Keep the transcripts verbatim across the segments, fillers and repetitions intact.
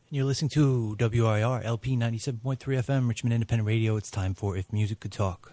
You're listening to W I R L P ninety-seven point three F M, Richmond Independent Radio. It's time for If Music Could Talk.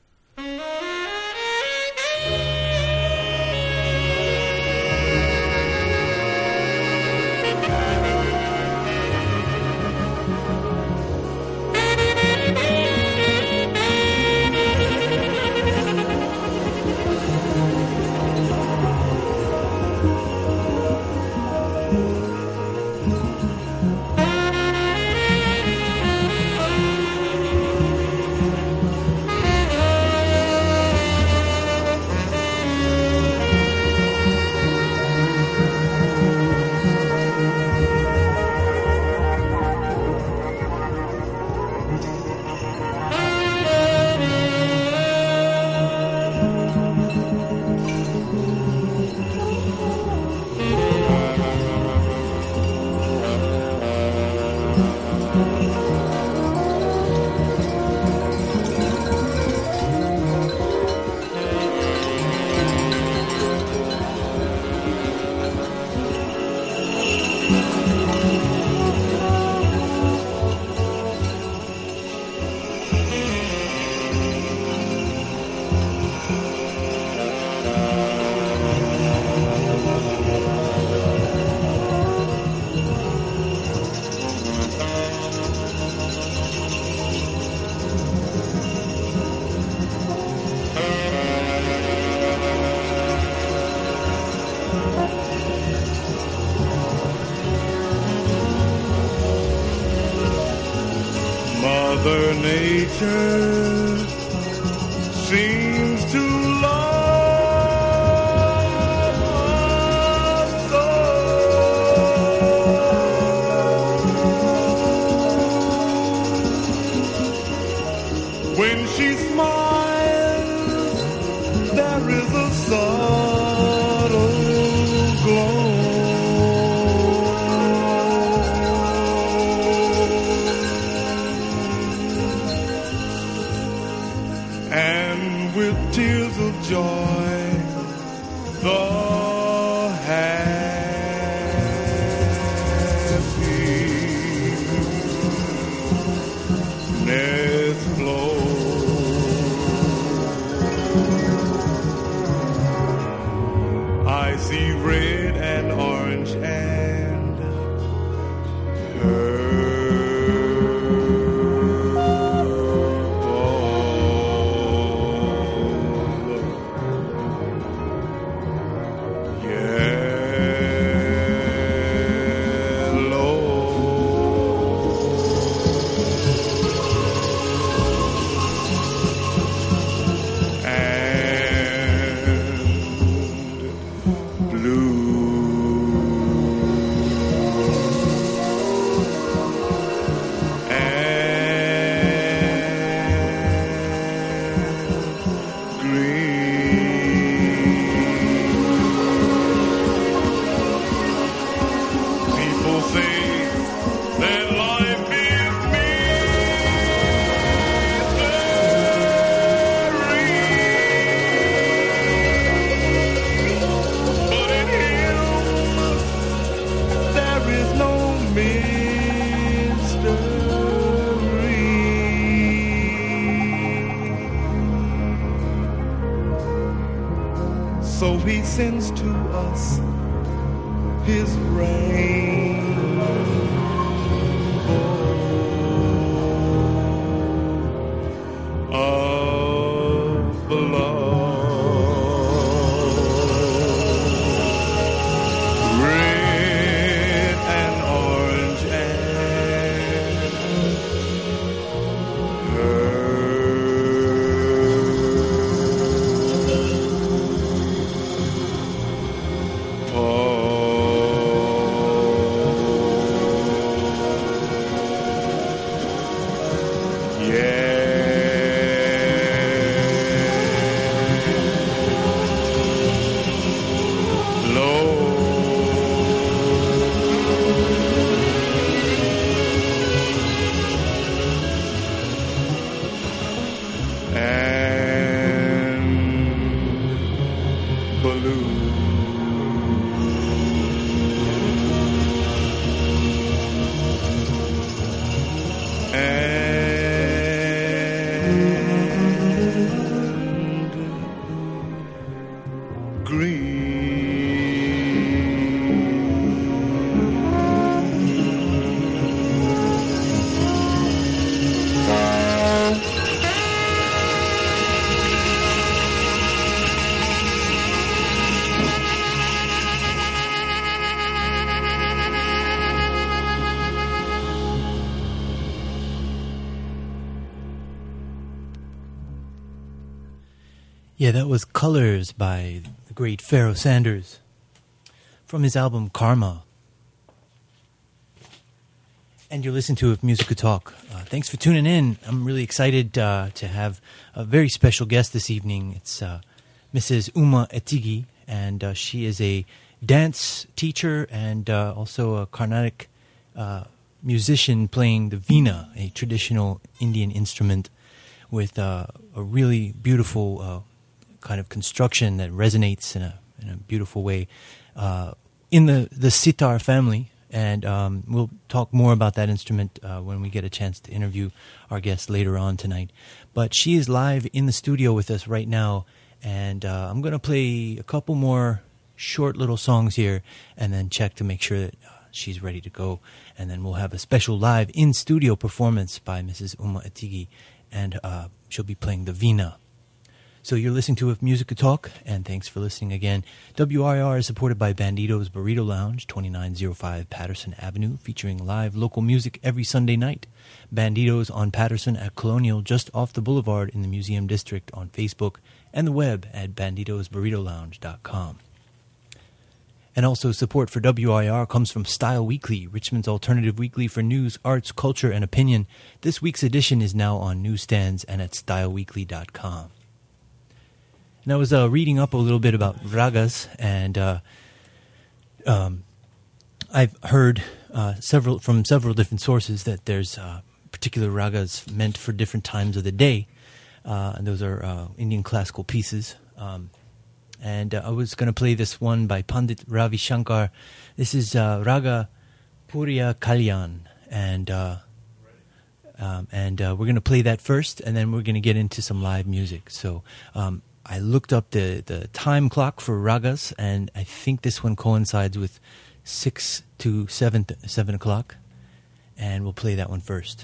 Mother Nature seems to love us so. When she smiles, there is a subtle glow. And with tears of joy, the happiness flows. I see red and orange and her. So he sends to us his rain of love, red and orange and her. Oh Yeah, that was Colors by the great Pharoah Sanders from his album Karma. And you're listening to If Music Could Talk. Uh, thanks for tuning in. I'm really excited uh, to have a very special guest this evening. It's uh, Missus Uma Etigi, and uh, she is a dance teacher and uh, also a Carnatic uh, musician playing the veena, a traditional Indian instrument with uh, a really beautiful uh, kind of construction that resonates in a in a beautiful way uh, in the, the sitar family. And um, we'll talk more about that instrument uh, when we get a chance to interview our guest later on tonight. But she is live in the studio with us right now, and uh, I'm going to play a couple more short little songs here and then check to make sure that uh, she's ready to go. And then we'll have a special live in-studio performance by Missus Uma Etigi, and uh, she'll be playing the veena. So you're listening to If Music Could Talk, and thanks for listening again. W R I R is supported by Bandito's Burrito Lounge, twenty-nine oh five Patterson Avenue, featuring live local music every Sunday night. Bandito's on Patterson at Colonial, just off the boulevard in the Museum District, on Facebook, and the web at banditos burrito lounge dot com. And also support for W I R comes from Style Weekly, Richmond's alternative weekly for news, arts, culture, and opinion. This week's edition is now on newsstands and at style weekly dot com. And I was uh, reading up a little bit about ragas, and uh, um, I've heard uh, several from several different sources that there's uh, particular ragas meant for different times of the day, uh, and those are uh, Indian classical pieces. Um, and uh, I was going to play this one by Pandit Ravi Shankar. This is uh, Raga Puriya Kalyan, and uh, um, and uh, we're going to play that first, and then we're going to get into some live music. So. Um, I looked up the, the time clock for ragas, and I think this one coincides with six to seven, seven o'clock, and we'll play that one first.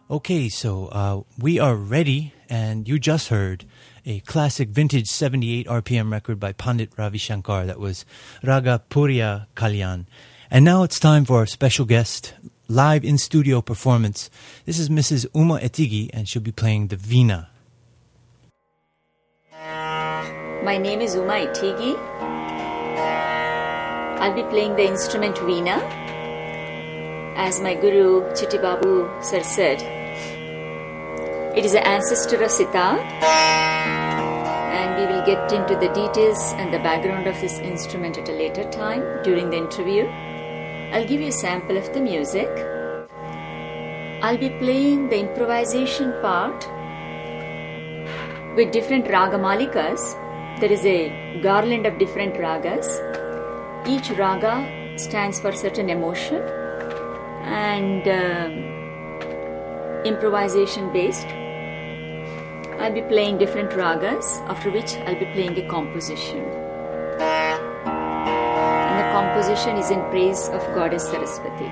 Okay, so uh, we are ready, and you just heard a classic vintage seventy-eight R P M record by Pandit Ravi Shankar. That was Raga Puriya Kalyan. And now it's time for our special guest, live in-studio performance. This is Missus Uma Etigi, and she'll be playing the Veena. My name is Uma Etigi. I'll be playing the instrument Veena. As my guru Chitti Babu sir said, it is an ancestor of sitar, and we will get into the details and the background of this instrument at a later time during the interview. I'll give you a sample of the music. I'll be playing the improvisation part with different raga malikas. There is a garland of different ragas. Each raga stands for certain emotion and um, improvisation based. I'll be playing different ragas, after which I'll be playing a composition. And the composition is in praise of Goddess Saraswati.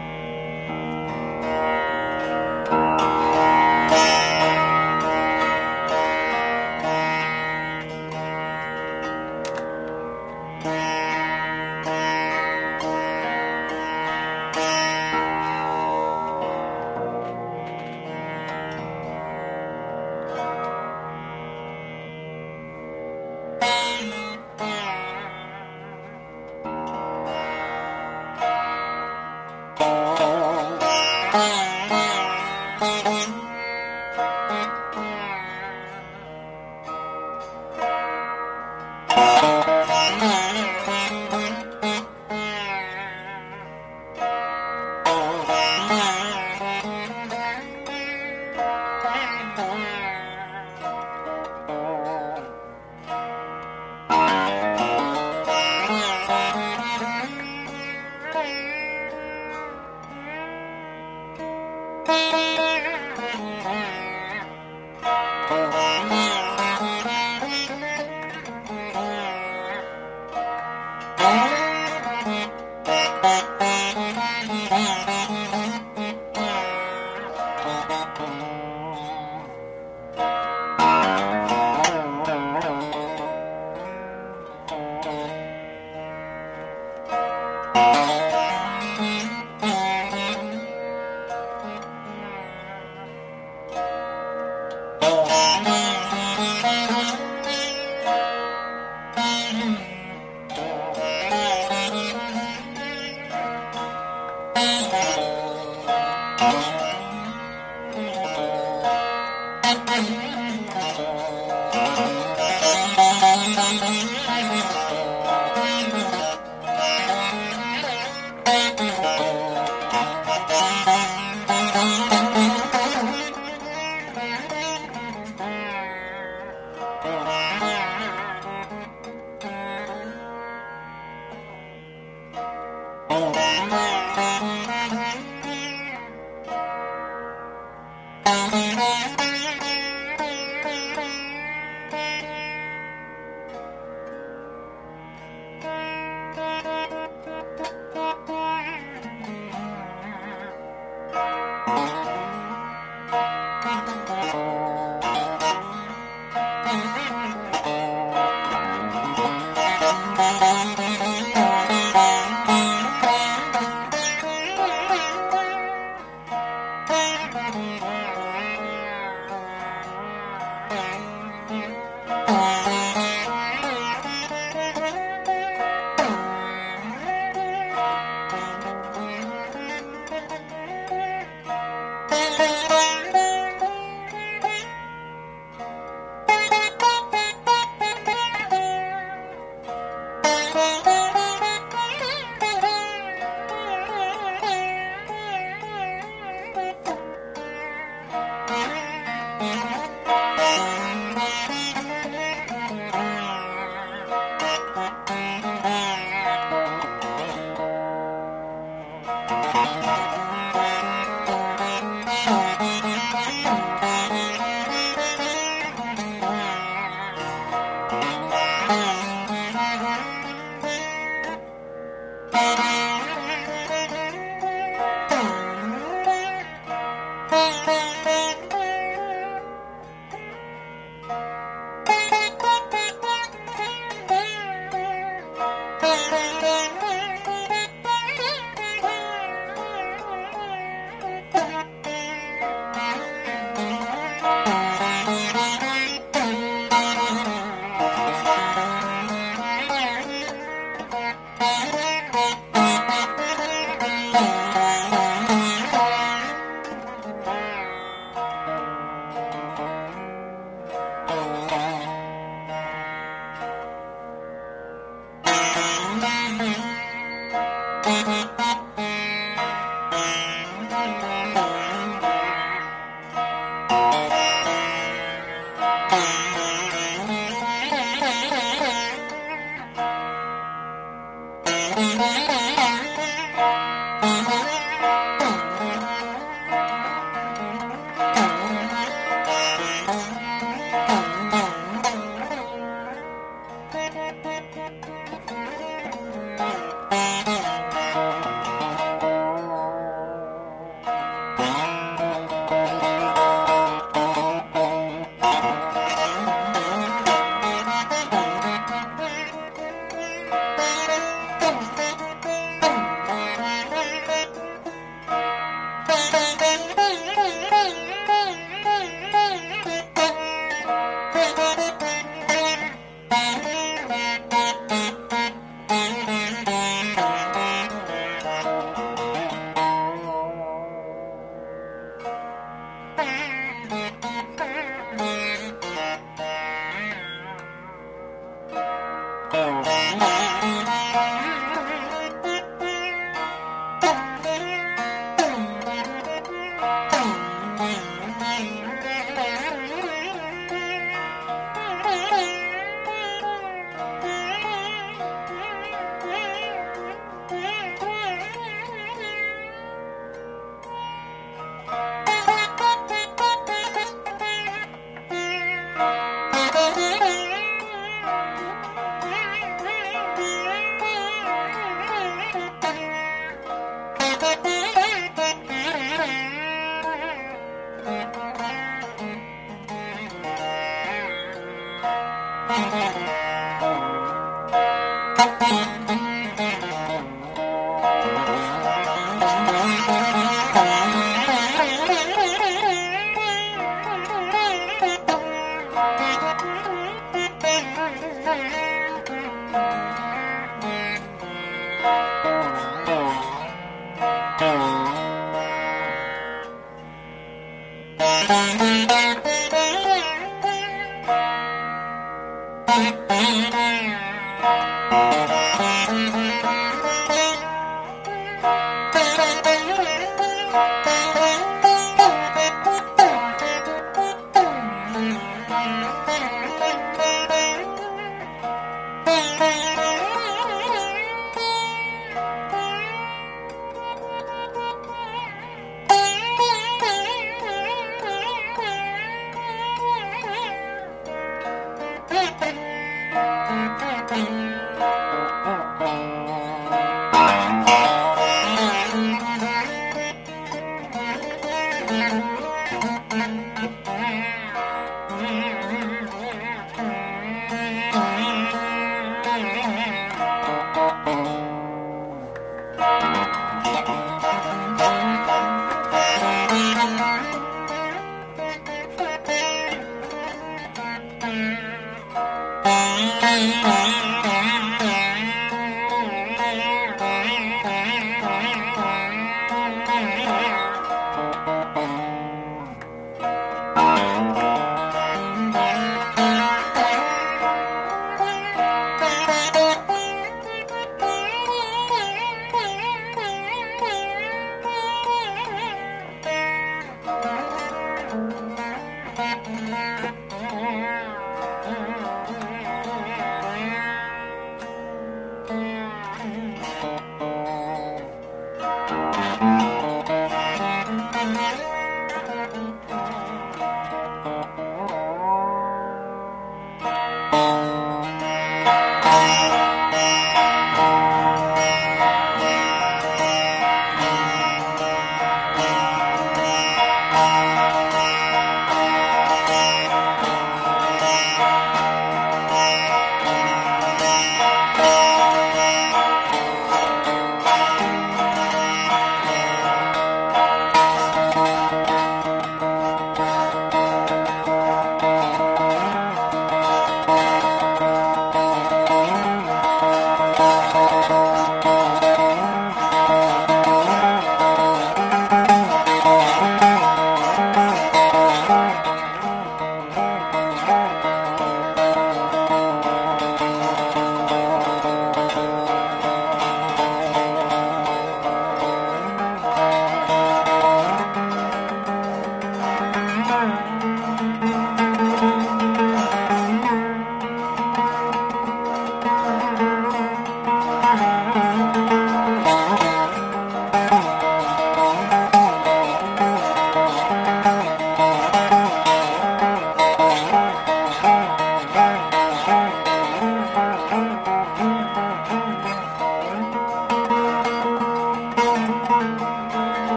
Thank you.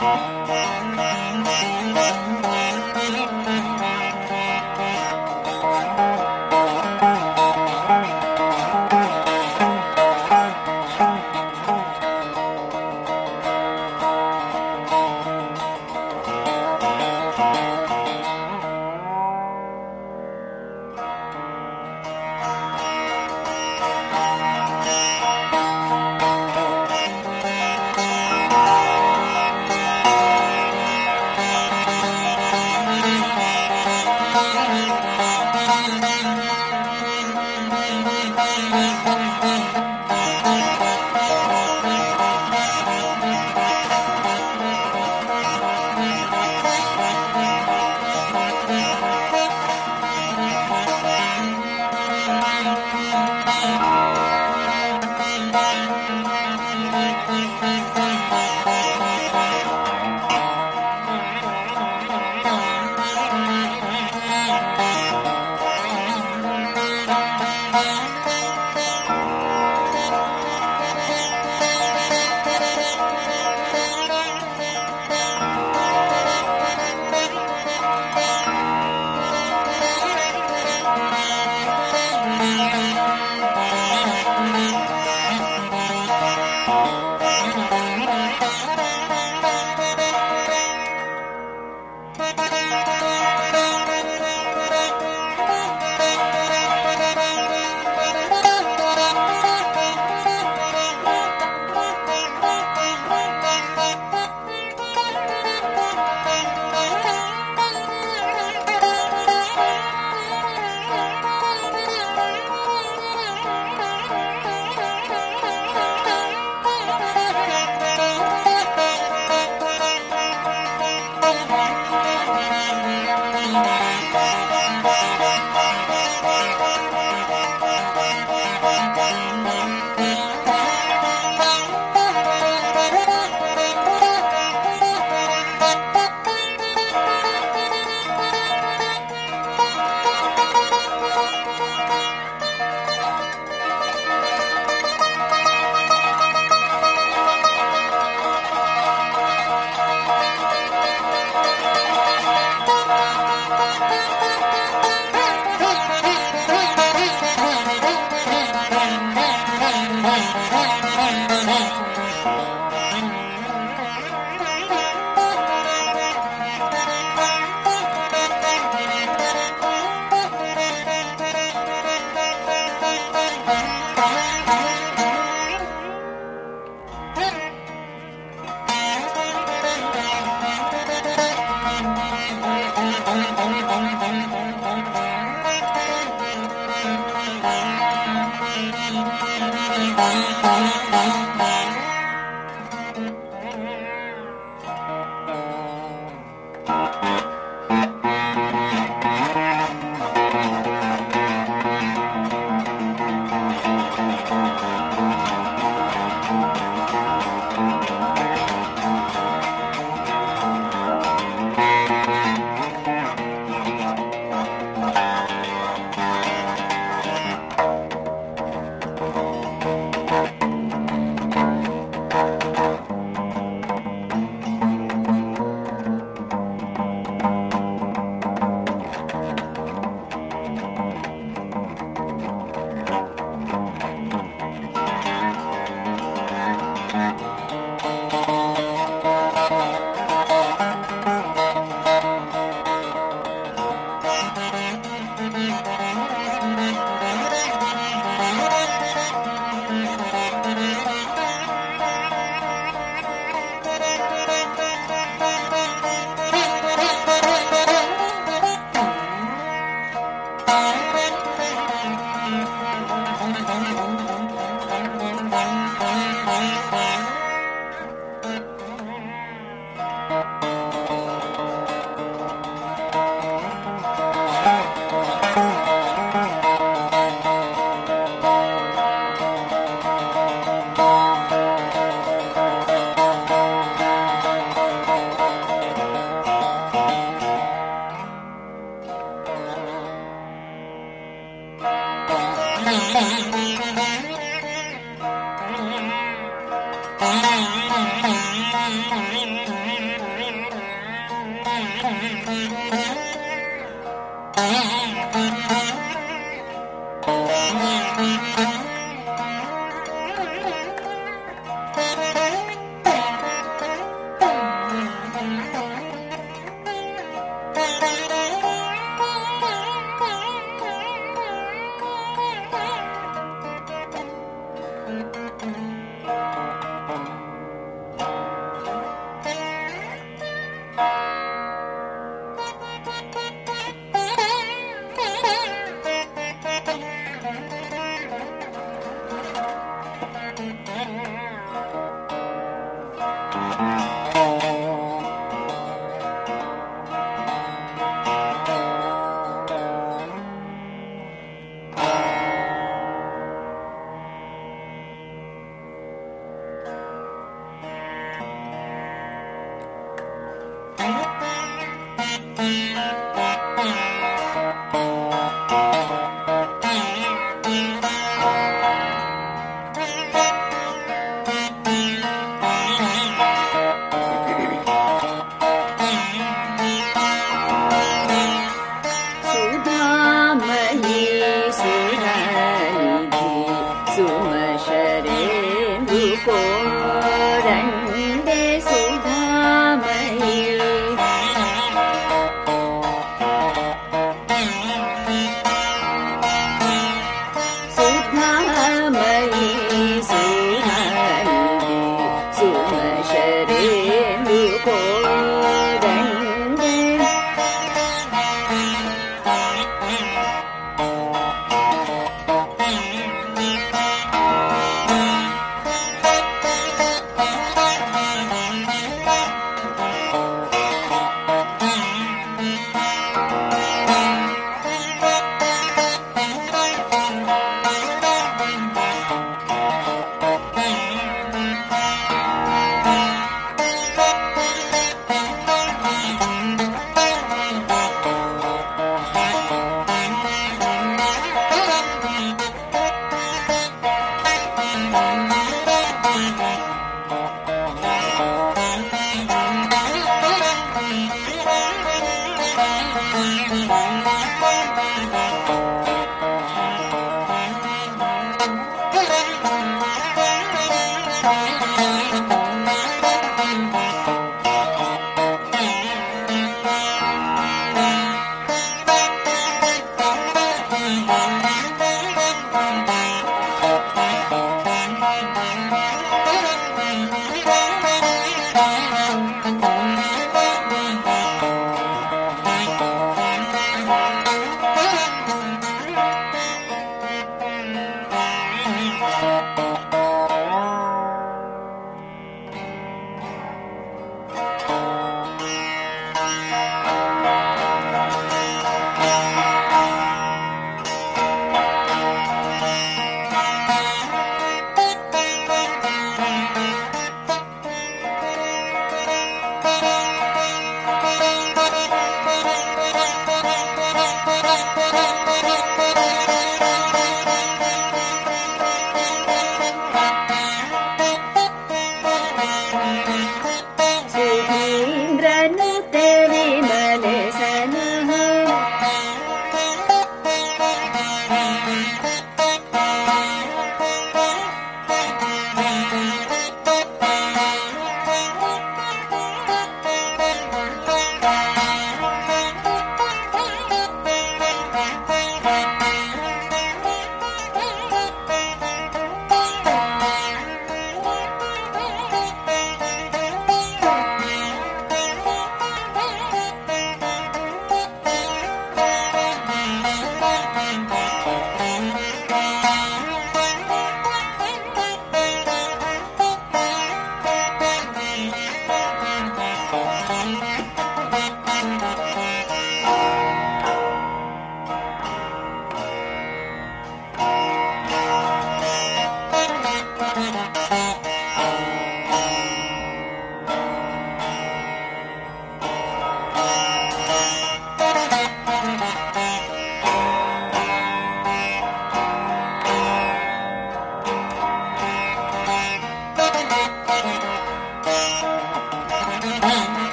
Thank you.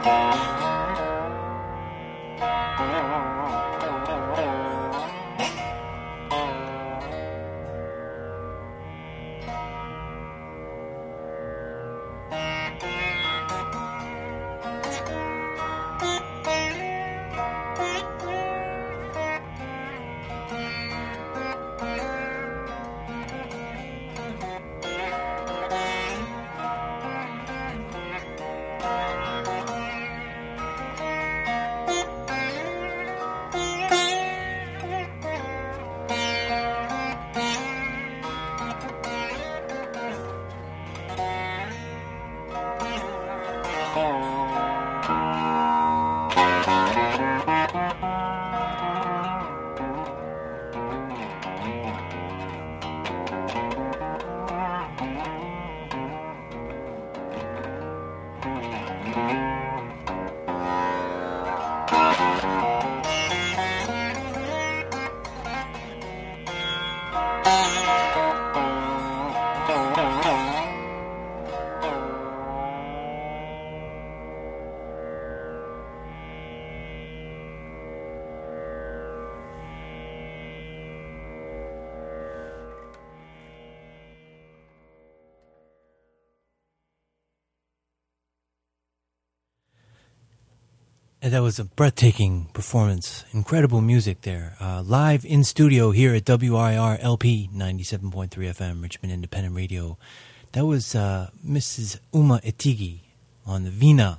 And that was a breathtaking performance. Incredible music there. Uh, live in studio here at W I R L P ninety-seven point three F M, Richmond Independent Radio. That was uh, Missus Uma Etigi on the Vina.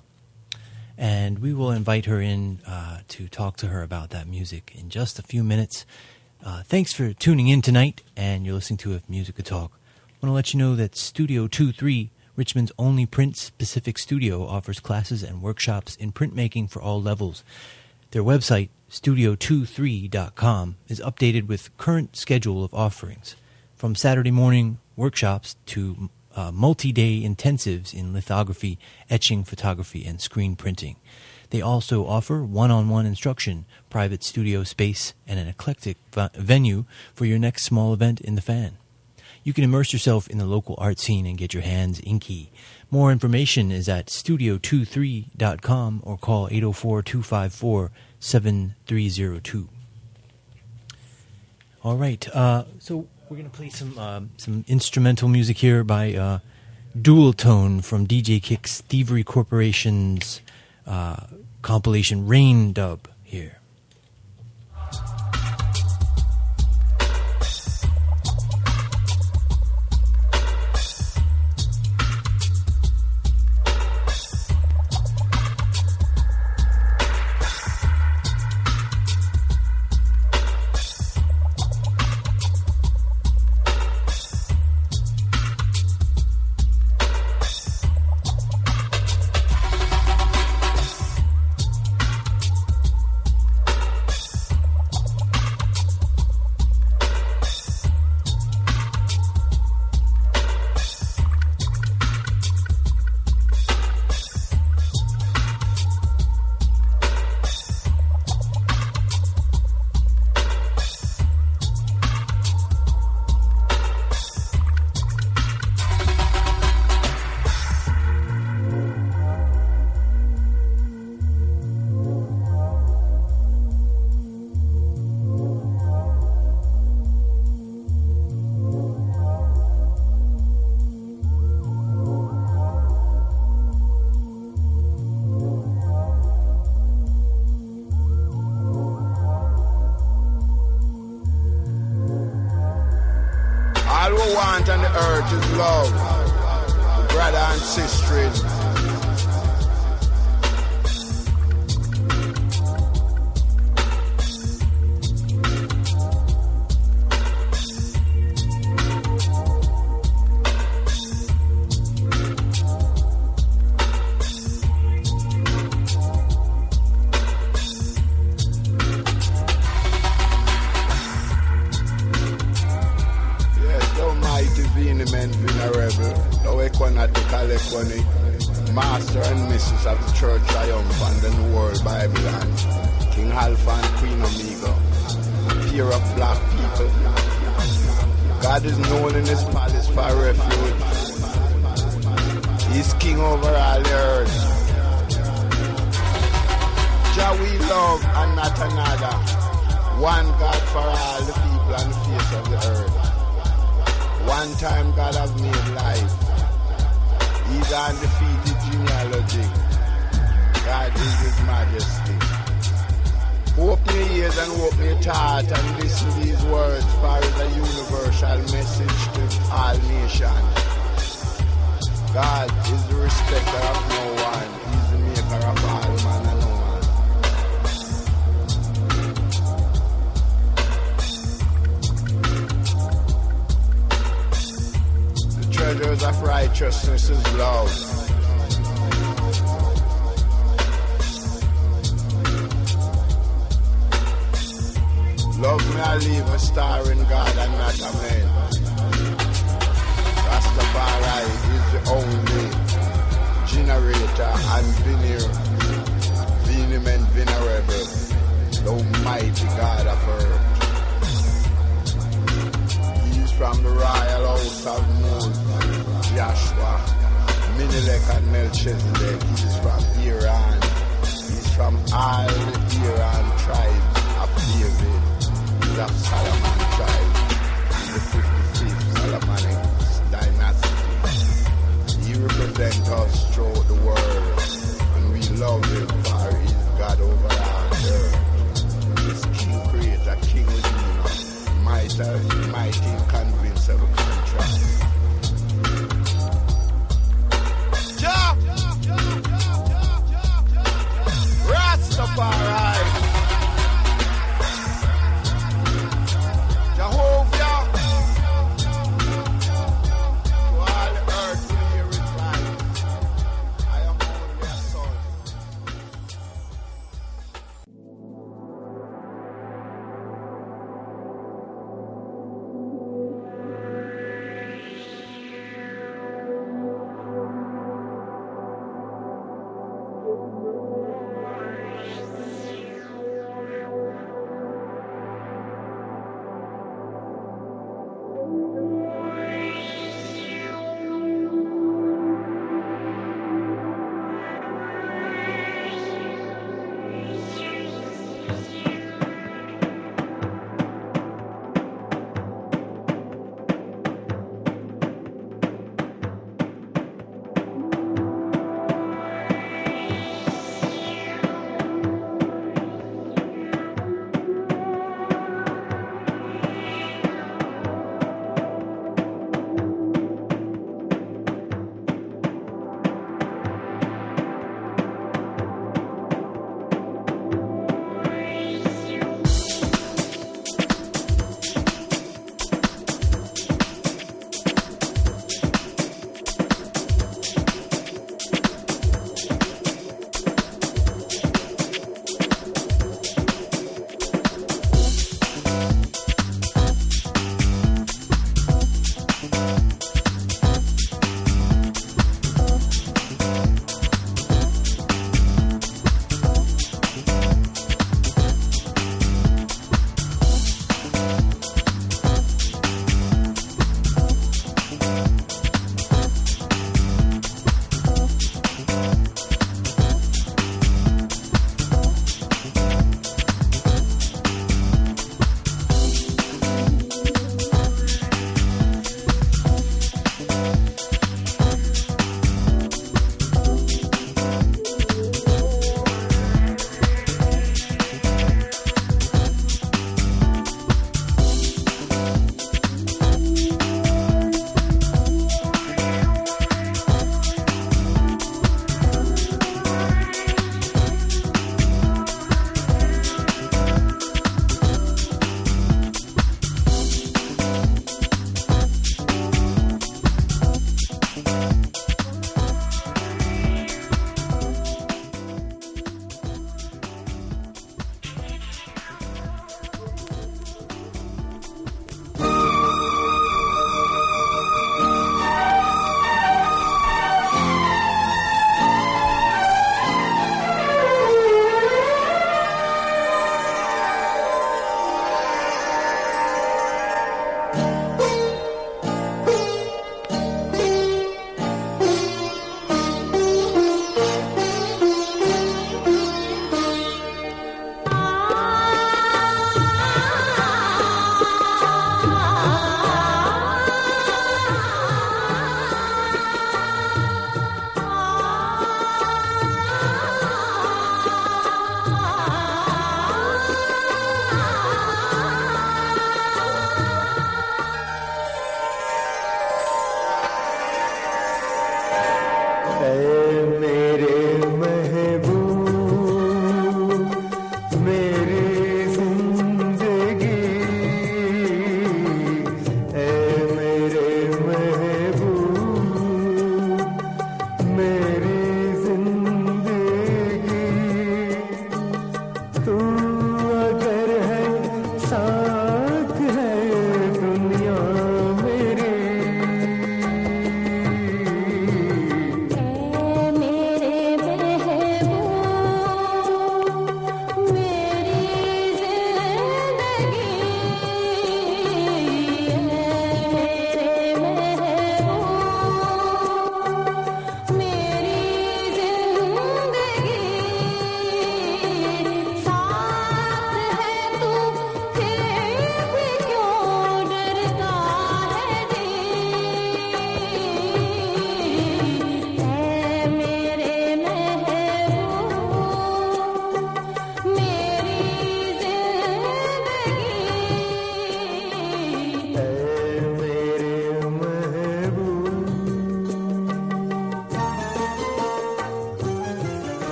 And we will invite her in uh, to talk to her about that music in just a few minutes. Uh, thanks for tuning in tonight, and you're listening to If Musica Talk. I want to let you know that Studio twenty-three, Richmond's only print-specific studio, offers classes and workshops in printmaking for all levels. Their website, studio twenty-three dot com, is updated with current schedule of offerings, from Saturday morning workshops to uh, multi-day intensives in lithography, etching, photography, and screen printing. They also offer one-on-one instruction, private studio space, and an eclectic v- venue for your next small event in the fan. You can immerse yourself in the local art scene and get your hands inky. More information is at studio twenty-three dot com or call eight oh four, two five four, seven three oh two. All right, uh, so we're going to play some uh, some instrumental music here by uh, Dual Tone from D J Kick's Thievery Corporation's uh, compilation Rain Dub here. want on the earth is love, brother and sisters. Master and Missus of the Church Triumph and the New World Bible Land, King Alpha and Queen Omega, peer of black people. God is known in his palace for refuge. He's king over all the earth. we love and not another. One God for all the people on the face of the earth. One time God has made life. He's undefeated genealogy. God is His Majesty. Open your ears and open your heart and listen to these words, for it's a universal message to all nations. God is the respecter of no one. He's the maker of all man and woman. The treasures of righteousness is love. Love me, I leave a star in God and not a man. Rastafari is the only generator and veneer, venom and venerable, the almighty God of earth. He is from the royal house of Nun, Joshua, Minilek and Melchizedek. He is from Iran. He is from all the Iran tribes of David. Of Solomon tribe, the fifty-fifth Solomonic dynasty. He represents us throughout the world, and we love him for he is God over our earth. He's King Creator, King Redeemer, mighty, mighty and convince of a contract. Jump! Rastafari!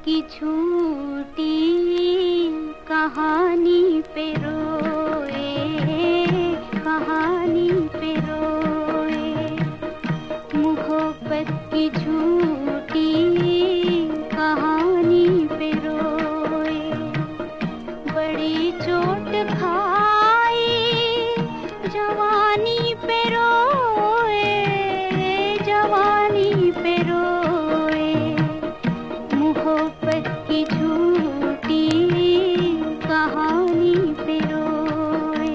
की झूठी कहानी पे रोए, कहानी पे रोए, मोहब्बत की झूठी कहानी पे रोए, बड़ी चोट खाई जवानी पे रोए, जवानी पे रोए, मोहब्बत की झूठी कहानी पे रोए।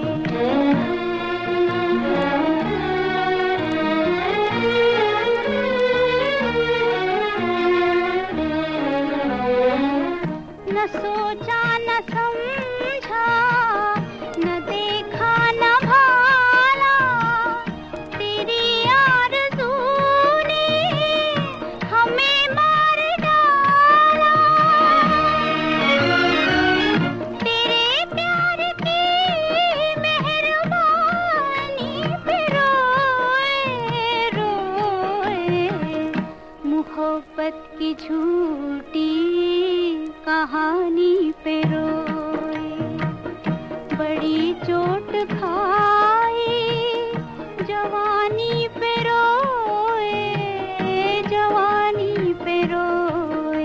न सोचा न समझा, न देखा न भाला, तेरी आरज़ू ने हमें मार डाला। तेरे प्यार की मेहरबानी पे रोए, रोए, मोहब्बत की झूठी कहानी पे रोए, बड़ी चोट खाई जवानी पे रोए, जवानी पे रोए।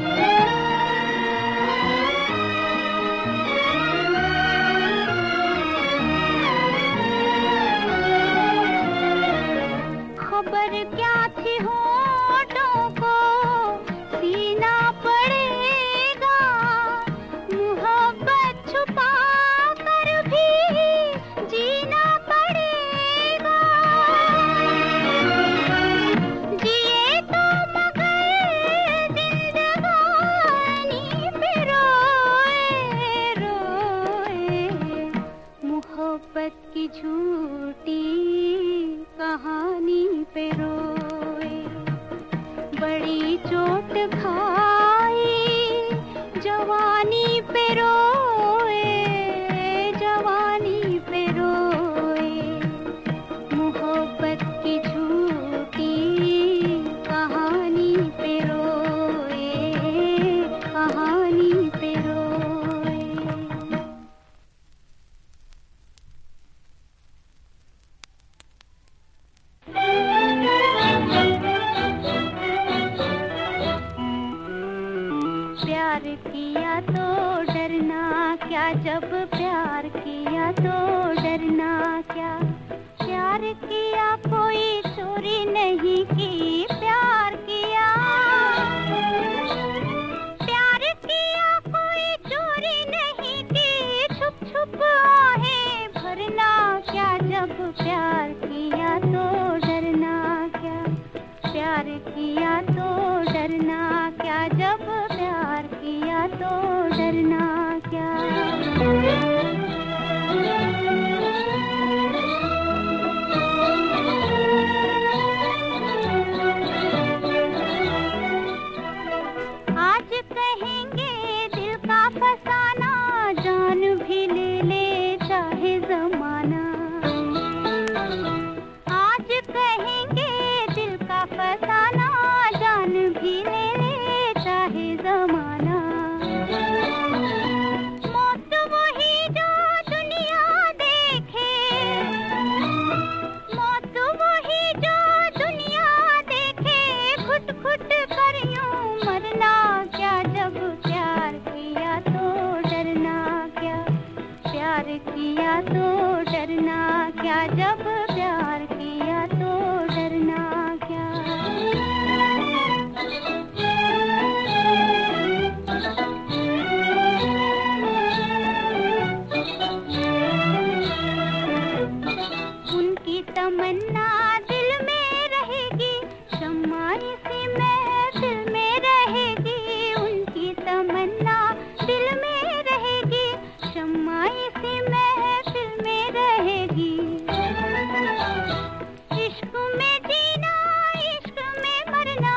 खबर क्या थी होठों को सीना पड़ेगा, मोहब्बत छुपा कर भी जीना पड़ेगा। जिए तो मगर जिंदगानी पे रोए, रोए, मोहब्बत की झूठी कहानी पे रोए, बड़ी चोट खाई जवानी पे रोए, जवानी पे रोए, मोहब्बत की झूठी कहानी पे रोए, कहानी पे रोए। प्यार किया तो डरना क्या, जब प्यार किया तो डरना क्या, प्यार किया कोई चोरी नहीं की, प्यार किया, प्यार किया कोई चोरी नहीं की, छुप छुप आहें भरना क्या, जब प्यार किया तो डरना क्या, प्यार किया तो डरना क्या, जब प्यार किया तो डरना क्या। आज कहेंगे दिल का फसाना, जान भी ले ले चाहे जमाना। आज कहेंगे दिल का फसाना, जान भी ले ले चाहे जमाना। मौत वही जो दुनिया देखे, मौत वही जो दुनिया देखे, घुट घुट कर यूं मरना क्या, जब प्यार किया तो डरना क्या, प्यार किया तो डरना क्या, जब प्यार किया तो डरना क्या। उनकी तमन्ना दिल में रहेगी, शम्मा इसी महफिल में रहेगी, उनकी तमन्ना दिल में रहेगी, शम्मा इसी महफिल में रहेगी। इश्क में जीना, इश्क में मरना,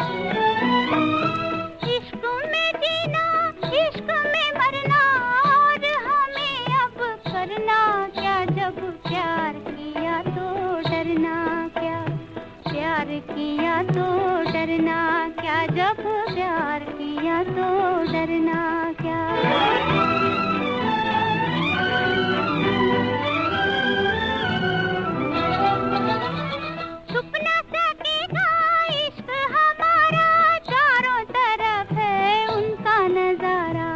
इश्क में जीना, इश्क में मरना, और हमें अब करना क्या, जब प्यार किया तो डरना प्यार किया तो डरना क्या जब प्यार किया तो डरना क्या छुप ना सकेगा इश्क हमारा चारों तरफ है उनका नजारा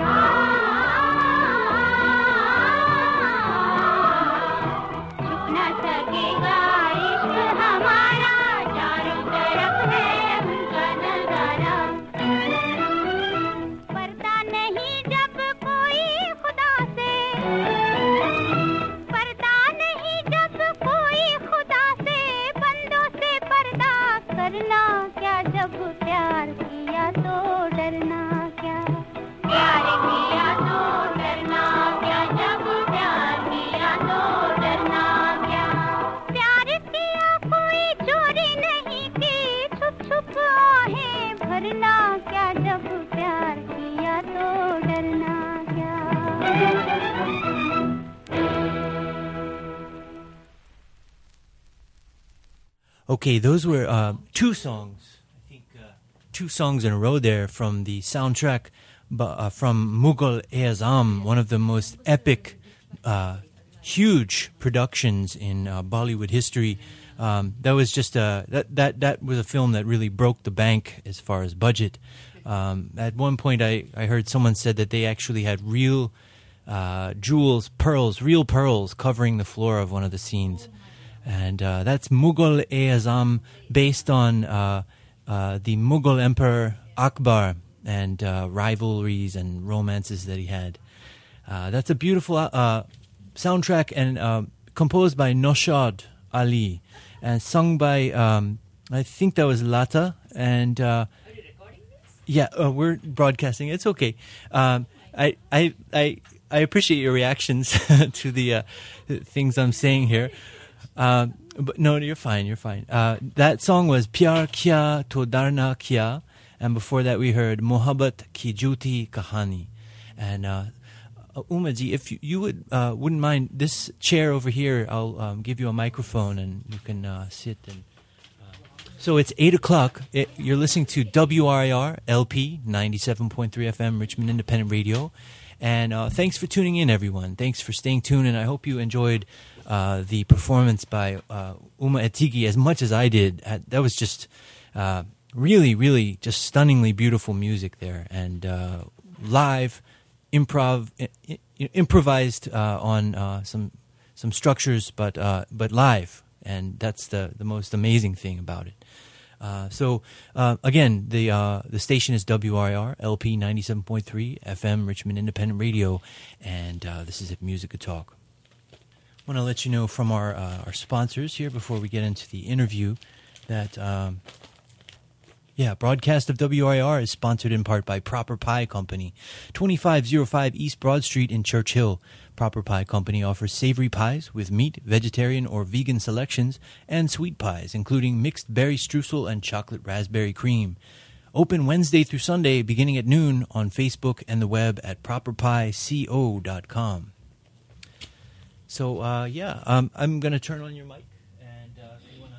छुप ना सकेगा इश्क हमारा चारों तरफ है उनका नजारा पर्दा नहीं जब कोई खुदा से पर्दा नहीं जब कोई खुदा से बंदों से पर्दा करना क्या जब प्यार किया तो डरना क्या प्यार किया तो डरना क्या जब प्यार किया तो डरना क्या प्यार किया कोई चोरी नहीं की छुप छुप आहें भरना क्या जब प्यार किया तो डरना क्या Okay, those were uh, two songs. I think uh, two songs in a row there from the soundtrack bu- uh, from Mughal-e-Azam, one of the most epic, uh, huge productions in uh, Bollywood history. Um, that was just a that, that that was a film that really broke the bank as far as budget. Um, at one point, I, I heard someone said that they actually had real uh, jewels, pearls, real pearls covering the floor of one of the scenes. And uh, that's Mughal-e-Azam, based on uh, uh, the Mughal Emperor Akbar and uh, rivalries and romances that he had. Uh, that's a beautiful uh, soundtrack and uh, composed by Naushad Ali and sung by, um, I think that was Lata. And uh, Are you recording this? yeah, uh, we're broadcasting. It's okay. Um, I, I, I, I appreciate your reactions to the uh, things I'm saying here. Uh, but no, you're fine. You're fine. Uh, that song was Pyar Kiya To Darna Kiya, and before that we heard Mohabbat Ki Jhuti Kahani. And uh, uh, Umaji, if you, you would uh, wouldn't mind this chair over here, I'll um, give you a microphone and you can uh, sit. And uh, so it's eight o'clock. It, you're listening to W R I R L P ninety-seven point three F M, Richmond Independent Radio. And uh, thanks for tuning in, everyone. Thanks for staying tuned, and I hope you enjoyed uh, the performance by uh, Uma Etigi as much as I did. Uh, that was just uh, really, really just stunningly beautiful music there, and uh, live, improv, I- I- improvised uh, on uh, some some structures, but uh, but live, and that's the the most amazing thing about it. Uh, so uh, again, the uh, the station is W R I R L P ninety-seven point three F M, Richmond Independent Radio, and uh, this is If Music Could Talk. I want to let you know from our uh, our sponsors here before we get into the interview that um, yeah, broadcast of W R I R is sponsored in part by Proper Pie Company, twenty-five oh five East Broad Street in Church Hill. Proper Pie Company offers savory pies with meat, vegetarian, or vegan selections, and sweet pies, including mixed berry streusel and chocolate raspberry cream. Open Wednesday through Sunday, beginning at noon, on Facebook and the web at proper pie co dot com. So, uh, yeah, um, I'm going to turn on your mic, and uh, if you want to...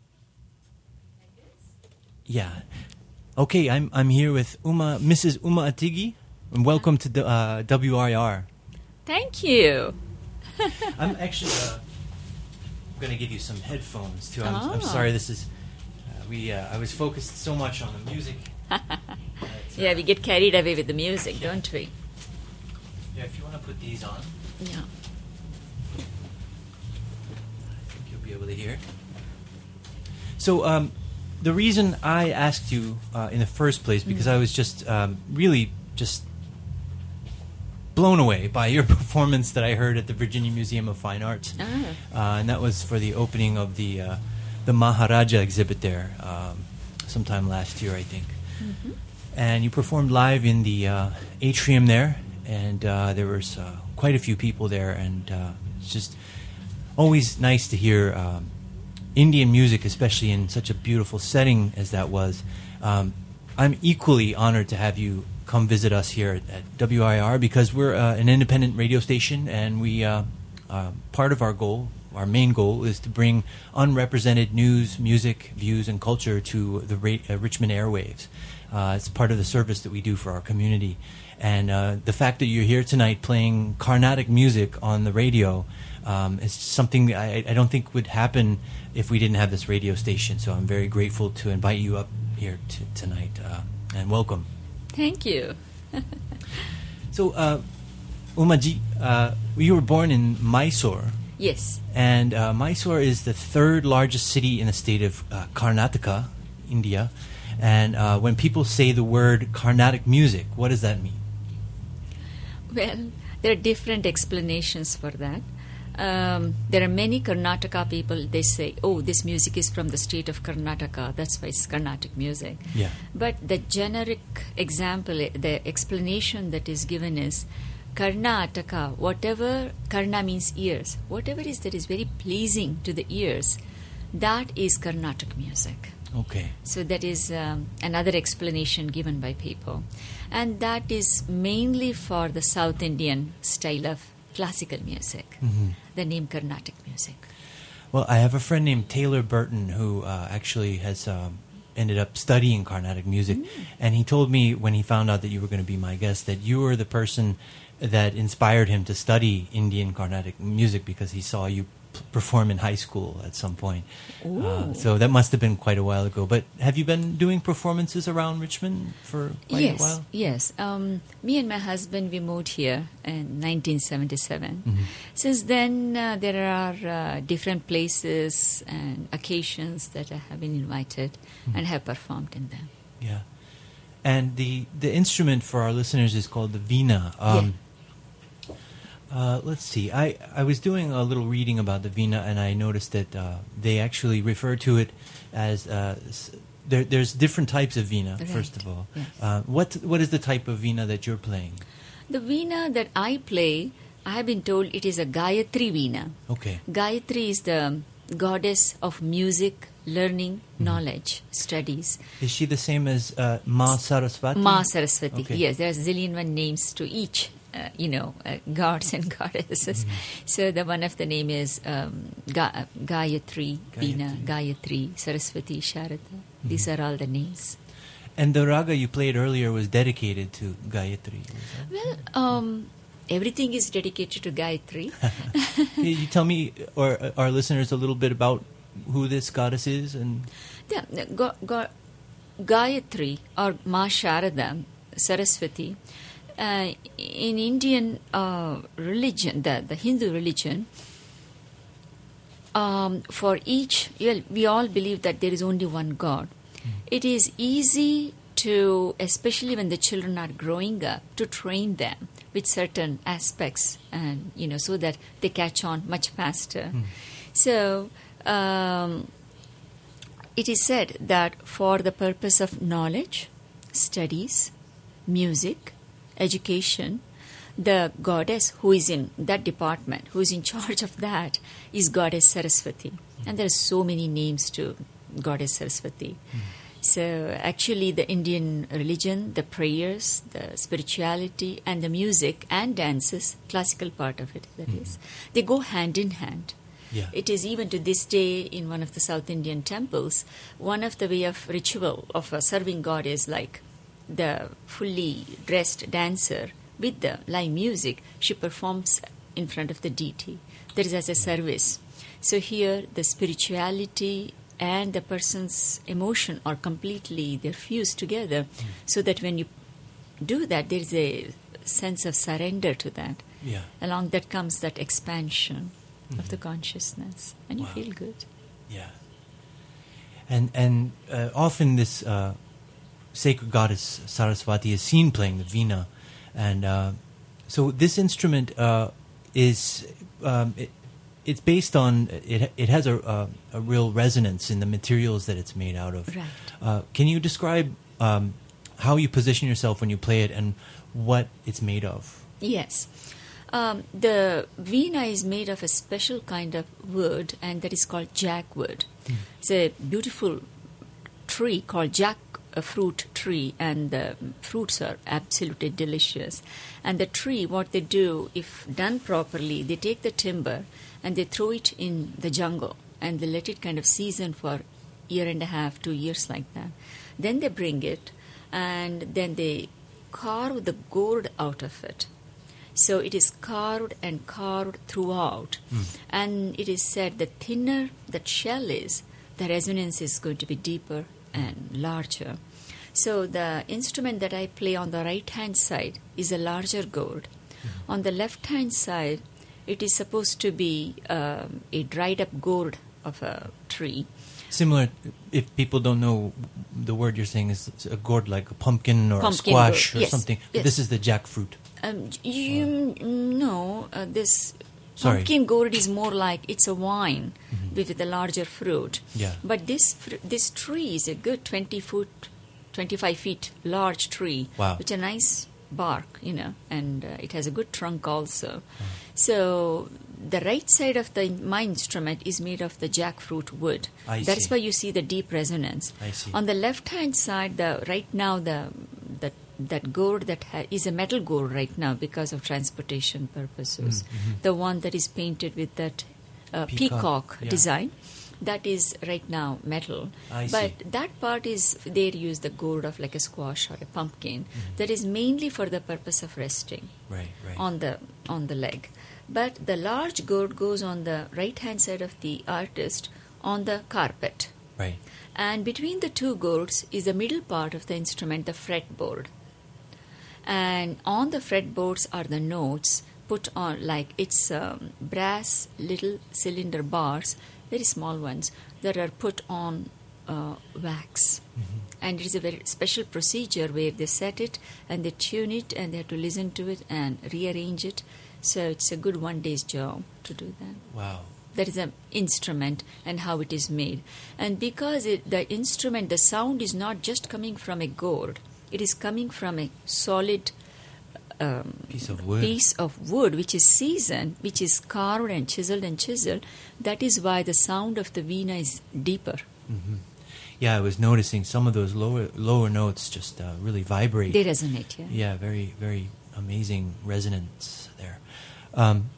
Yeah. Okay, I'm I'm here with Uma, Missus Uma Etigi, and welcome to the, uh, W R I R. Thank you. I'm actually uh, going to give you some headphones too. I'm, I'm Oh. sorry. This is uh, we. Uh, I was focused so much on the music. that, uh, Yeah, we get carried away with the music, don't we? Yeah, if you want to put these on, Yeah. I think you'll be able to hear. So, um, the reason I asked you uh, in the first place because I was just um, really just blown away by your performance that I heard at the Virginia Museum of Fine Arts, Ah. uh, and that was for the opening of the uh, the Maharaja exhibit there um, sometime last year, I think. Mm-hmm. And you performed live in the uh, atrium there, and uh, there was uh, quite a few people there, and uh, it's just always nice to hear um, Indian music, especially in such a beautiful setting as that was. Um, I'm equally honored to have you come visit us here at, at W I R because we're uh, an independent radio station, and we uh, uh, part of our goal our main goal is to bring unrepresented news, music, views, and culture to the ra- uh, Richmond airwaves. Uh, it's part of the service that we do for our community. And uh, the fact that you're here tonight playing Carnatic music on the radio um, is something I, I don't think would happen if we didn't have this radio station. So I'm very grateful to invite you up here t- tonight. Uh, and welcome. Thank you. So, uh, Umaji, uh, you were born in Mysore. Yes. And uh, Mysore is the third largest city in the state of uh, Karnataka, India. And uh, when people say the word Carnatic music, what does that mean? Well, there are different explanations for that. Um, there are many Karnataka people, they say, oh, this music is from the state of Karnataka, that's why it's Carnatic music. Yeah. But the generic example, the explanation that is given is Karnataka, whatever, Karna means ears, whatever is that is very pleasing to the ears, that is Carnatic music. Okay. So that is um, another explanation given by people. And that is mainly for the South Indian style of classical music, Mm-hmm. the name Carnatic music. Well, I have a friend named Taylor Burton who uh, actually has um, ended up studying Carnatic music. Mm. And he told me when he found out that you were going to be my guest that you were the person that inspired him to study Indian Carnatic music because he saw you p- perform in high school at some point. Uh, Ooh. so that must have been quite a while ago. But have you been doing performances around Richmond for quite yes, a while? yes. Um, me and my husband, we moved here in nineteen seventy-seven. Mhm. Since then, uh, there are uh, different places and occasions that I have been invited Mhm. and have performed in them. Yeah. And the, the instrument for our listeners is called the veena. Um, uh, let's see. I, I was doing a little reading about the veena, and I noticed that uh, they actually refer to it as uh, s- there, there's different types of veena. Right. First of all, Yes. uh, what what is the type of veena that you're playing? The veena that I play, I have been told it is a Gayatri veena. Okay. Gayatri is the goddess of music, learning, knowledge, studies. Is she the same as uh, Ma Saraswati? Ma Saraswati. Okay. Yes, there's a zillion one names to each, uh, you know, uh, gods and goddesses. So the one of the name is um, Ga- Gayatri, Veena, Gayatri, Saraswati, Sharada. These are all the names. And the raga you played earlier was dedicated to Gayatri. was that? Well, um, everything is dedicated to Gayatri. Can you tell me or uh, our listeners a little bit about who this goddess is? And Yeah, Ga- Ga- Gayatri or Ma Sharada, Saraswati, uh, in Indian uh, religion, the, the Hindu religion, um, for each, well, we all believe that there is only one God. It is easy to, especially when the children are growing up, to train them with certain aspects, and you know, so that they catch on much faster. So. Um, It is said that for the purpose of knowledge, studies, music, education, the goddess who is in that department, who is in charge of that, is Goddess Saraswati. And there are so many names to Goddess Saraswati. So actually the Indian religion, the prayers, the spirituality, and the music and dances, classical part of it, that is, they go hand in hand. yeah. It is even to this day in one of the South Indian temples, one of the way of ritual of uh, serving God is like the fully dressed dancer with the live music, she performs in front of the deity. That is as a service. So here the spirituality and the person's emotion are completely, they're fused together, so that when you do that, there is a sense of surrender to that. Yeah. Along that comes that expansion of the consciousness, and you Wow. feel good. Yeah. And and uh, often this uh, sacred goddess Saraswati is seen playing the veena, and uh, so this instrument uh, is um, it, it's based on it. It has a, a a real resonance in the materials that it's made out of. Right. Uh, can you describe um, how you position yourself when you play it and what it's made of? Yes. Um, the veena is made of a special kind of wood, and that is called jackwood. It's a beautiful tree called jackfruit tree, and the fruits are absolutely delicious. And the tree, what they do, if done properly, they take the timber and they throw it in the jungle, and they let it kind of season for year and a half, two years like that. Then they bring it, and then they carve the gourd out of it. So it is carved and carved throughout. Mm. And it is said the thinner that shell is, the resonance is going to be deeper and larger. So the instrument that I play on the right-hand side is a larger gourd. Mm-hmm. On the left-hand side, it is supposed to be um, a dried-up gourd of a tree. Similar, if people don't know, the word you're saying is a gourd like a pumpkin or pumpkin a squash gourd. or Yes. something. Yes. This is the jackfruit. Um, you uh, no, uh, this Sorry. pumpkin gourd is more like it's a wine mm-hmm. with a larger fruit. Yeah. But this fr- this tree is a good twenty foot, twenty-five feet large tree. Wow. With a nice bark, you know, and uh, it has a good trunk also. Oh. So the right side of the my instrument is made of the jackfruit wood. I That's see. why you see the deep resonance. I see. On the left hand side, the right now the the that gourd that ha- is a metal gourd right now because of transportation purposes. Mm-hmm. The one that is painted with that uh, Peacock, peacock, yeah. design, that is right now metal. I but see. that part is, they use the gourd of like a squash or a pumpkin. Mm-hmm. That is mainly for the purpose of resting Right, right. on the on the leg. But the large gourd goes on the right hand side of the artist on the carpet. Right. And between the two gourds is the middle part of the instrument, the fretboard. And on the fretboards are the notes put on, like it's um, brass little cylinder bars, very small ones, that are put on uh, wax. Mm-hmm. And it is a very special procedure where they set it and they tune it and they have to listen to it and rearrange it. So it's a good one day's job to do that. Wow. That is an instrument and how it is made. And because it, the instrument, the sound is not just coming from a gourd, it is coming from a solid um, Piece of wood. piece of wood, which is seasoned, which is carved and chiseled and chiseled. That is why the sound of the veena is deeper. Mm-hmm. Yeah, I was noticing some of those lower lower notes just uh, really vibrate. They resonate, yeah. Yeah, very, very amazing resonance there. Um,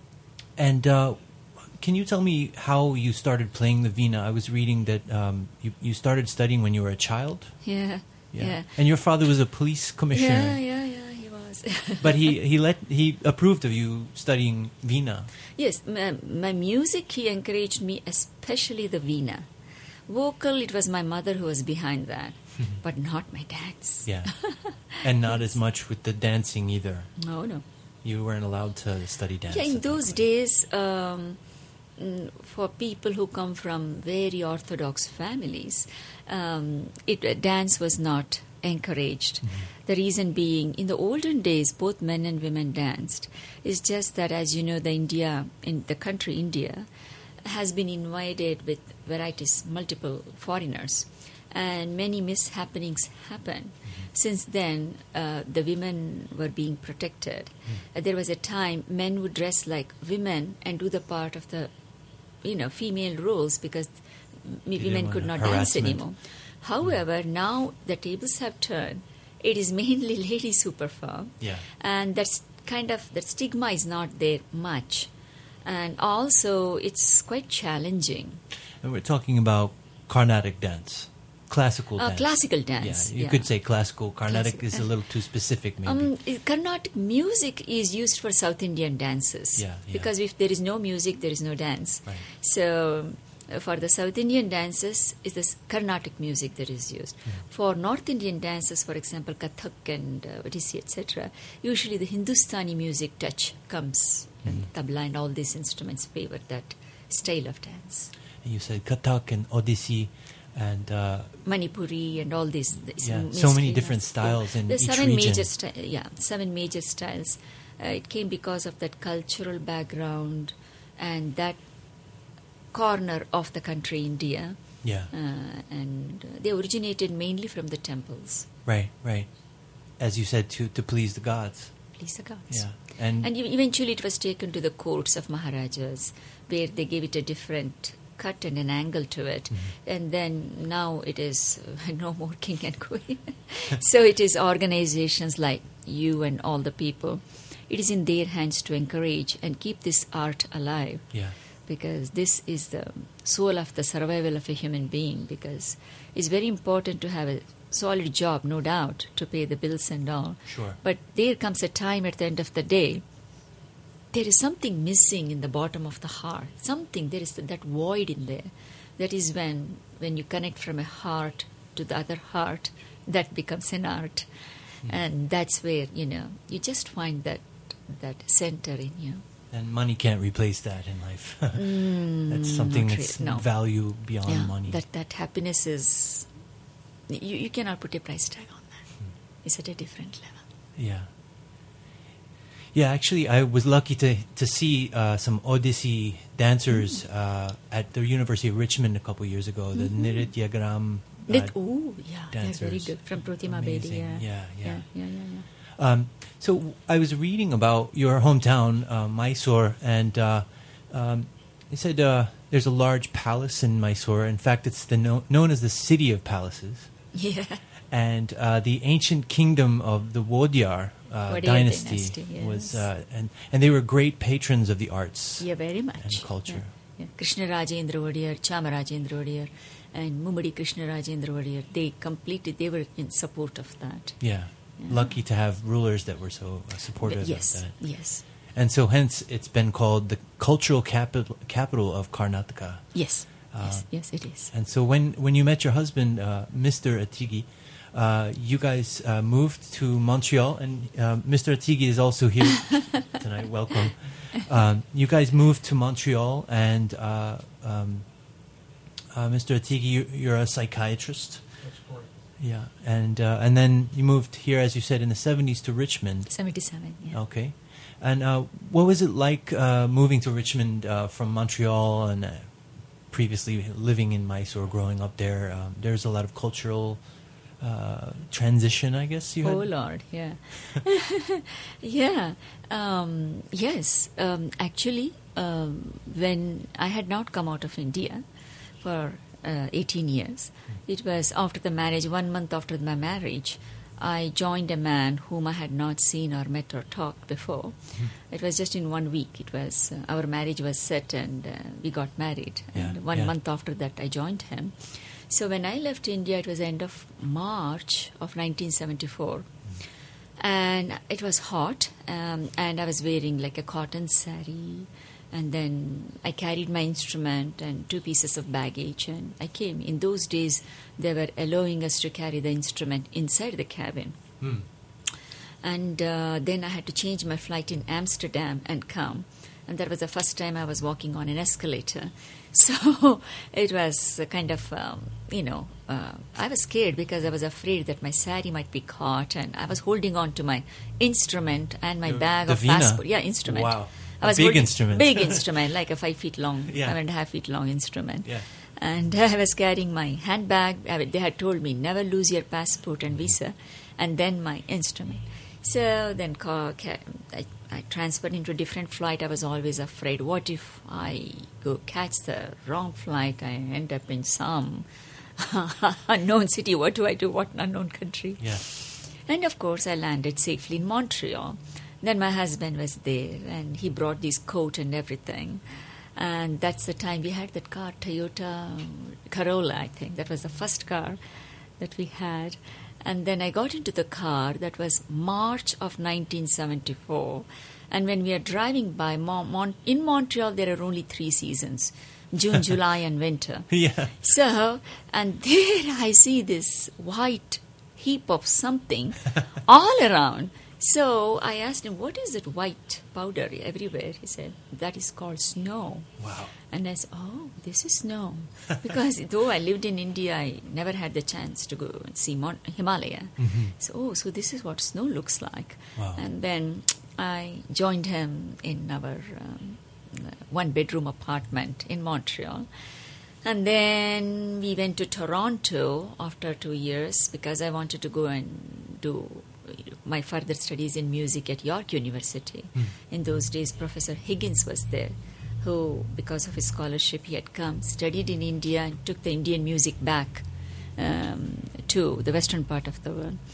and uh, can you tell me how you started playing the veena? I was reading that um, you, you started studying when you were a child. Yeah, Yeah. yeah. And your father was a police commissioner. Yeah, yeah, yeah, he was. But he, he let he approved of you studying veena. Yes, my, my music, he encouraged me, especially the veena. Vocal, it was my mother who was behind that, but not my dance. Yeah. And not as much with the dancing either. No, no. You weren't allowed to study dance. Yeah, in at that those point. days, um, mm, for people who come from very orthodox families, um, it, uh, dance was not encouraged. Mm-hmm. The reason being, in the olden days, both men and women danced. It's just that, as you know, the India, in the country India, has been invaded with varieties, multiple foreigners, and many mishappenings happen. Mm-hmm. Since then, uh, the women were being protected. Mm-hmm. Uh, there was a time men would dress like women and do the part of the, you know, female roles because m- women could not dance harassment. anymore. However, mm-hmm. now the tables have turned. It is mainly ladies who perform, Yeah. and that's kind of that stigma is not there much. And also, it's quite challenging. And we're talking about Carnatic dance, classical Uh, dance. classical dance. Yeah, you yeah. could say classical. Carnatic Classic- is a little too specific, maybe. Um, i- Carnatic music is used for South Indian dances. Yeah, yeah. Because if there is no music, there is no dance. Right. So, uh, for the South Indian dances, it's the s- Carnatic music that is used. Mm-hmm. For North Indian dances, for example, Kathak and uh, Odissi, et cetera, usually the Hindustani music touch comes. And Mm-hmm. tabla and all these instruments favor that style of dance. And you said Kathak and Odissi and uh, Manipuri and all these. these Yeah, m- so many mainstream different dance. styles in There's each seven region. major styles. Yeah, seven major styles. Uh, it came because of that cultural background and that corner of the country, India. yeah, Uh, and uh, they originated mainly from the temples. right, right. As you said, to to please the gods. Please the gods. Yeah, and, And e- eventually it was taken to the courts of Maharajas, where they gave it a different cut and an angle to it. Mm-hmm. And then now it is uh, no more king and queen. So it is organizations like you and all the people it is in their hands to encourage and keep this art alive. Yeah. Because this is the soul of the survival of a human being, because it's very important to have a solid job, no doubt, to pay the bills and all. Sure. But there comes a time at the end of the day, there is something missing in the bottom of the heart. Something, there is that void in there. That is when, when you connect from a heart to the other heart, that becomes an art. Mm. And that's where, you know, you just find that that center in you. And money can't replace that in life. mm, that's something not that's really, no. value beyond yeah, money. That, that happiness is, you, you cannot put a price tag on that. Mm. It's at a different level. Yeah. Yeah, actually, I was lucky to to see uh, some Odissi dancers mm. uh, at the University of Richmond a couple of years ago. The mm-hmm. Nrityagram uh, Nit- oh, yeah, dancers. They're very good. From Pratima Bedi, yeah. Yeah, yeah. yeah, yeah, yeah, yeah. Um, so I was reading about your hometown, uh, Mysore, and uh, um, they said uh, there's a large palace in Mysore. In fact, it's the no- known as the City of Palaces. Yeah. And uh, the ancient kingdom of the Wadiyar uh, Wadiyar dynasty, dynasty, yes. was, uh, and and they were great patrons of the arts. Yeah, very much. And culture. Yeah. Yeah. Krishna Rajendra Wadiyar, Chama Rajendra Wadiyar, and Mummadi Krishna Rajendra Wadiyar, they completed, they were in support of that. Yeah. Yeah. Lucky to have rulers that were so uh, supportive but yes, of that. Yes. And so hence it's been called the cultural capital capital of Karnataka. Yes. Uh, yes, yes, it is. And so when, when you met your husband, uh, Mister Attigi, uh, you guys uh, moved to Montreal, and uh, Mister Attigi is also here tonight. Welcome. Um, you guys moved to Montreal, and uh, um, uh, Mister Attigi, you, you're a psychiatrist. That's correct. Yeah, and uh, and then you moved here, as you said, in the seventies to Richmond. seventy-seven, yeah. Okay. And uh, what was it like uh, moving to Richmond uh, from Montreal and uh, previously living in Mysore, growing up there? Um, there's a lot of cultural uh, transition, I guess you had? Oh, Lord, yeah. yeah, um, yes. Um, actually, um, when I had not come out of India for uh, eighteen years, mm. it was after the marriage, one month after my marriage, I joined a man whom I had not seen or met or talked before. Mm. It was just in one week. It was uh, our marriage was set and uh, we got married. Yeah, and one yeah. month after that, I joined him. So when I left India, it was the end of March of nineteen seventy-four. Mm. And it was hot, um, and I was wearing like a cotton sari. And then I carried my instrument and two pieces of baggage, and I came. In those days, they were allowing us to carry the instrument inside the cabin. Mm. And uh, then I had to change my flight in Amsterdam and come. And that was the first time I was walking on an escalator. So it was a kind of, um, you know, uh, I was scared because I was afraid that my sari might be caught, and I was holding on to my instrument and my The- bag the of Veena. passport. Yeah, instrument. Wow. I A was big holding- instrument. Big instrument, like a five feet long, Yeah. five and a half feet long instrument. Yeah. And I was carrying my handbag. I mean, they had told me, never lose your passport and visa, and then my instrument. So then ca- ca- I, I transferred into a different flight. I was always afraid, what if I go catch the wrong flight? I end up in some unknown city. What do I do? What unknown country? Yeah. And of course, I landed safely in Montreal. Then my husband was there, and he brought this coat and everything. And that's the time we had that car, Toyota Corolla, I think. That was the first car that we had. And then I got into the car. That was March of nineteen seventy-four. And when we are driving by, Mon- Mon- in Montreal, there are only three seasons, June, July, and winter. Yeah. So, and there I see this white heap of something all around. So I asked him, what is that white powder everywhere? He said, that is called snow. Wow. And I said, oh, this is snow. Because though I lived in India, I never had the chance to go and see Mon- Himalaya. Mm-hmm. So, oh, so this is what snow looks like. Wow. And then I joined him in our um, one-bedroom apartment in Montreal. And then we went to Toronto after two years because I wanted to go and do my further studies in music at York University. Mm. In those days, Professor Higgins was there, who, because of his scholarship, he had come, studied in India, and took the Indian music back um, to the western part of the world.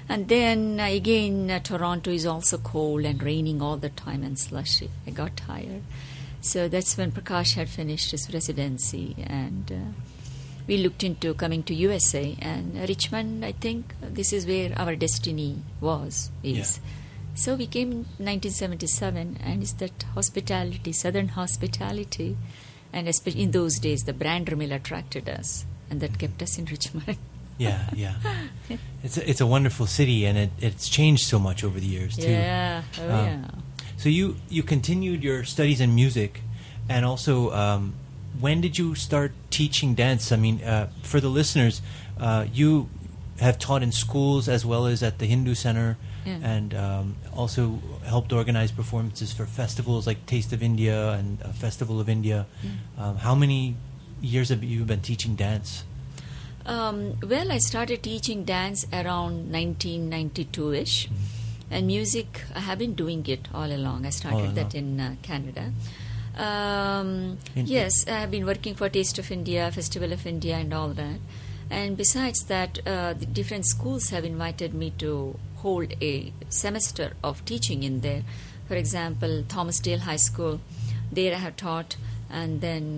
And then uh, again, uh, Toronto is also cold and raining all the time and slushy. I got tired. So that's when Prakash had finished his residency, and uh, we looked into coming to U S A. And uh, Richmond, I think uh, this is where our destiny was, is. Yeah. So we came in nineteen seventy-seven, and it's that hospitality, Southern hospitality, and especially in those days, the Brander Mill attracted us, and that kept us in Richmond. Yeah, yeah. It's a, it's a wonderful city, and it, it's changed so much over the years, too. Yeah, oh Um, yeah. So you, you continued your studies in music, and also, um, when did you start teaching dance? I mean, uh, for the listeners, uh, you have taught in schools as well as at the Hindu Center, Yeah. and um, also helped organize performances for festivals like Taste of India and uh, Festival of India. Um, how many years have you been teaching dance? Um, well, I started teaching dance around nineteen ninety-two-ish, and music, I have been doing it all along. I started All that along. in uh, Canada. Um, In- yes, I have been working for Taste of India, Festival of India, and all that. And besides that, uh, the different schools have invited me to hold a semester of teaching in there. For example, Thomasdale High School, there I have taught, and then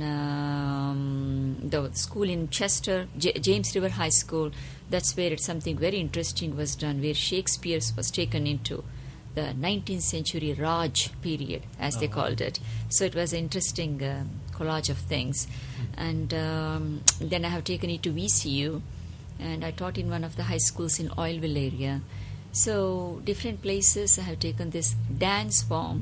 um, the school in Chester, J- James River High School, that's where it's something very interesting was done, where Shakespeare was taken into the nineteenth century Raj period, as they called it. So it was an interesting uh, collage of things. And um, then I have taken it to V C U, and I taught in one of the high schools in Oilville area. So different places I have taken this dance form,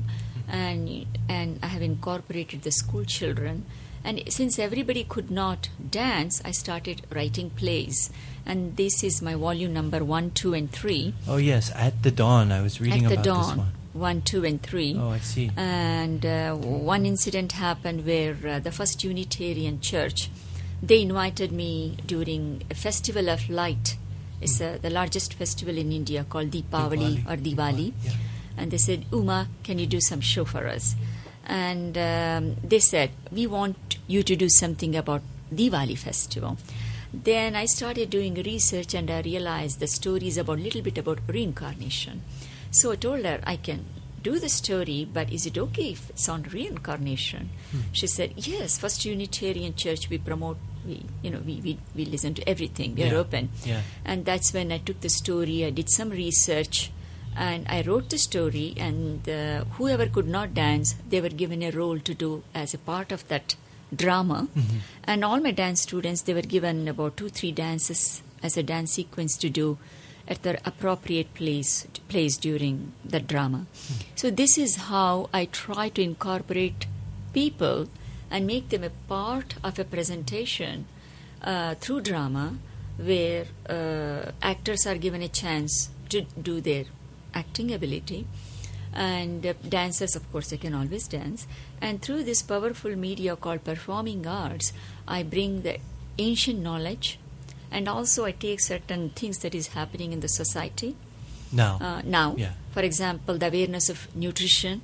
and and I have incorporated the school children. And since everybody could not dance, I started writing plays. And this is my volume number one, two, and three. Oh, yes, At the Dawn. I was reading At the about Dawn, this one. one, two, and three. Oh, I see. And uh, one incident happened where uh, the First Unitarian Church, they invited me during a Festival of Light. It's uh, the largest festival in India called Deepavali, Diwali. or Diwali. Yeah. And they said, Uma, can you do some show for us? And um, they said, we want you to do something about Diwali festival. Then I started doing research, and I realized the story is about little bit about reincarnation. So I told her, I can do the story, but is it okay if it's on reincarnation? Hmm. She said, yes, First Unitarian Church, we promote, we, you know, we, we, we listen to everything, we are Yeah. open. Yeah. And that's when I took the story, I did some research, and I wrote the story, and uh, whoever could not dance, they were given a role to do as a part of that drama. Mm-hmm. And all my dance students, they were given about two, three dances as a dance sequence to do at their appropriate place, place during the drama. So this is how I try to incorporate people and make them a part of a presentation uh, through drama, where uh, actors are given a chance to do their acting ability, and uh, dancers, of course, they can always dance. And through this powerful media called performing arts, I bring the ancient knowledge, and also I take certain things that is happening in the society Now. uh, now. Yeah. For example, the awareness of nutrition,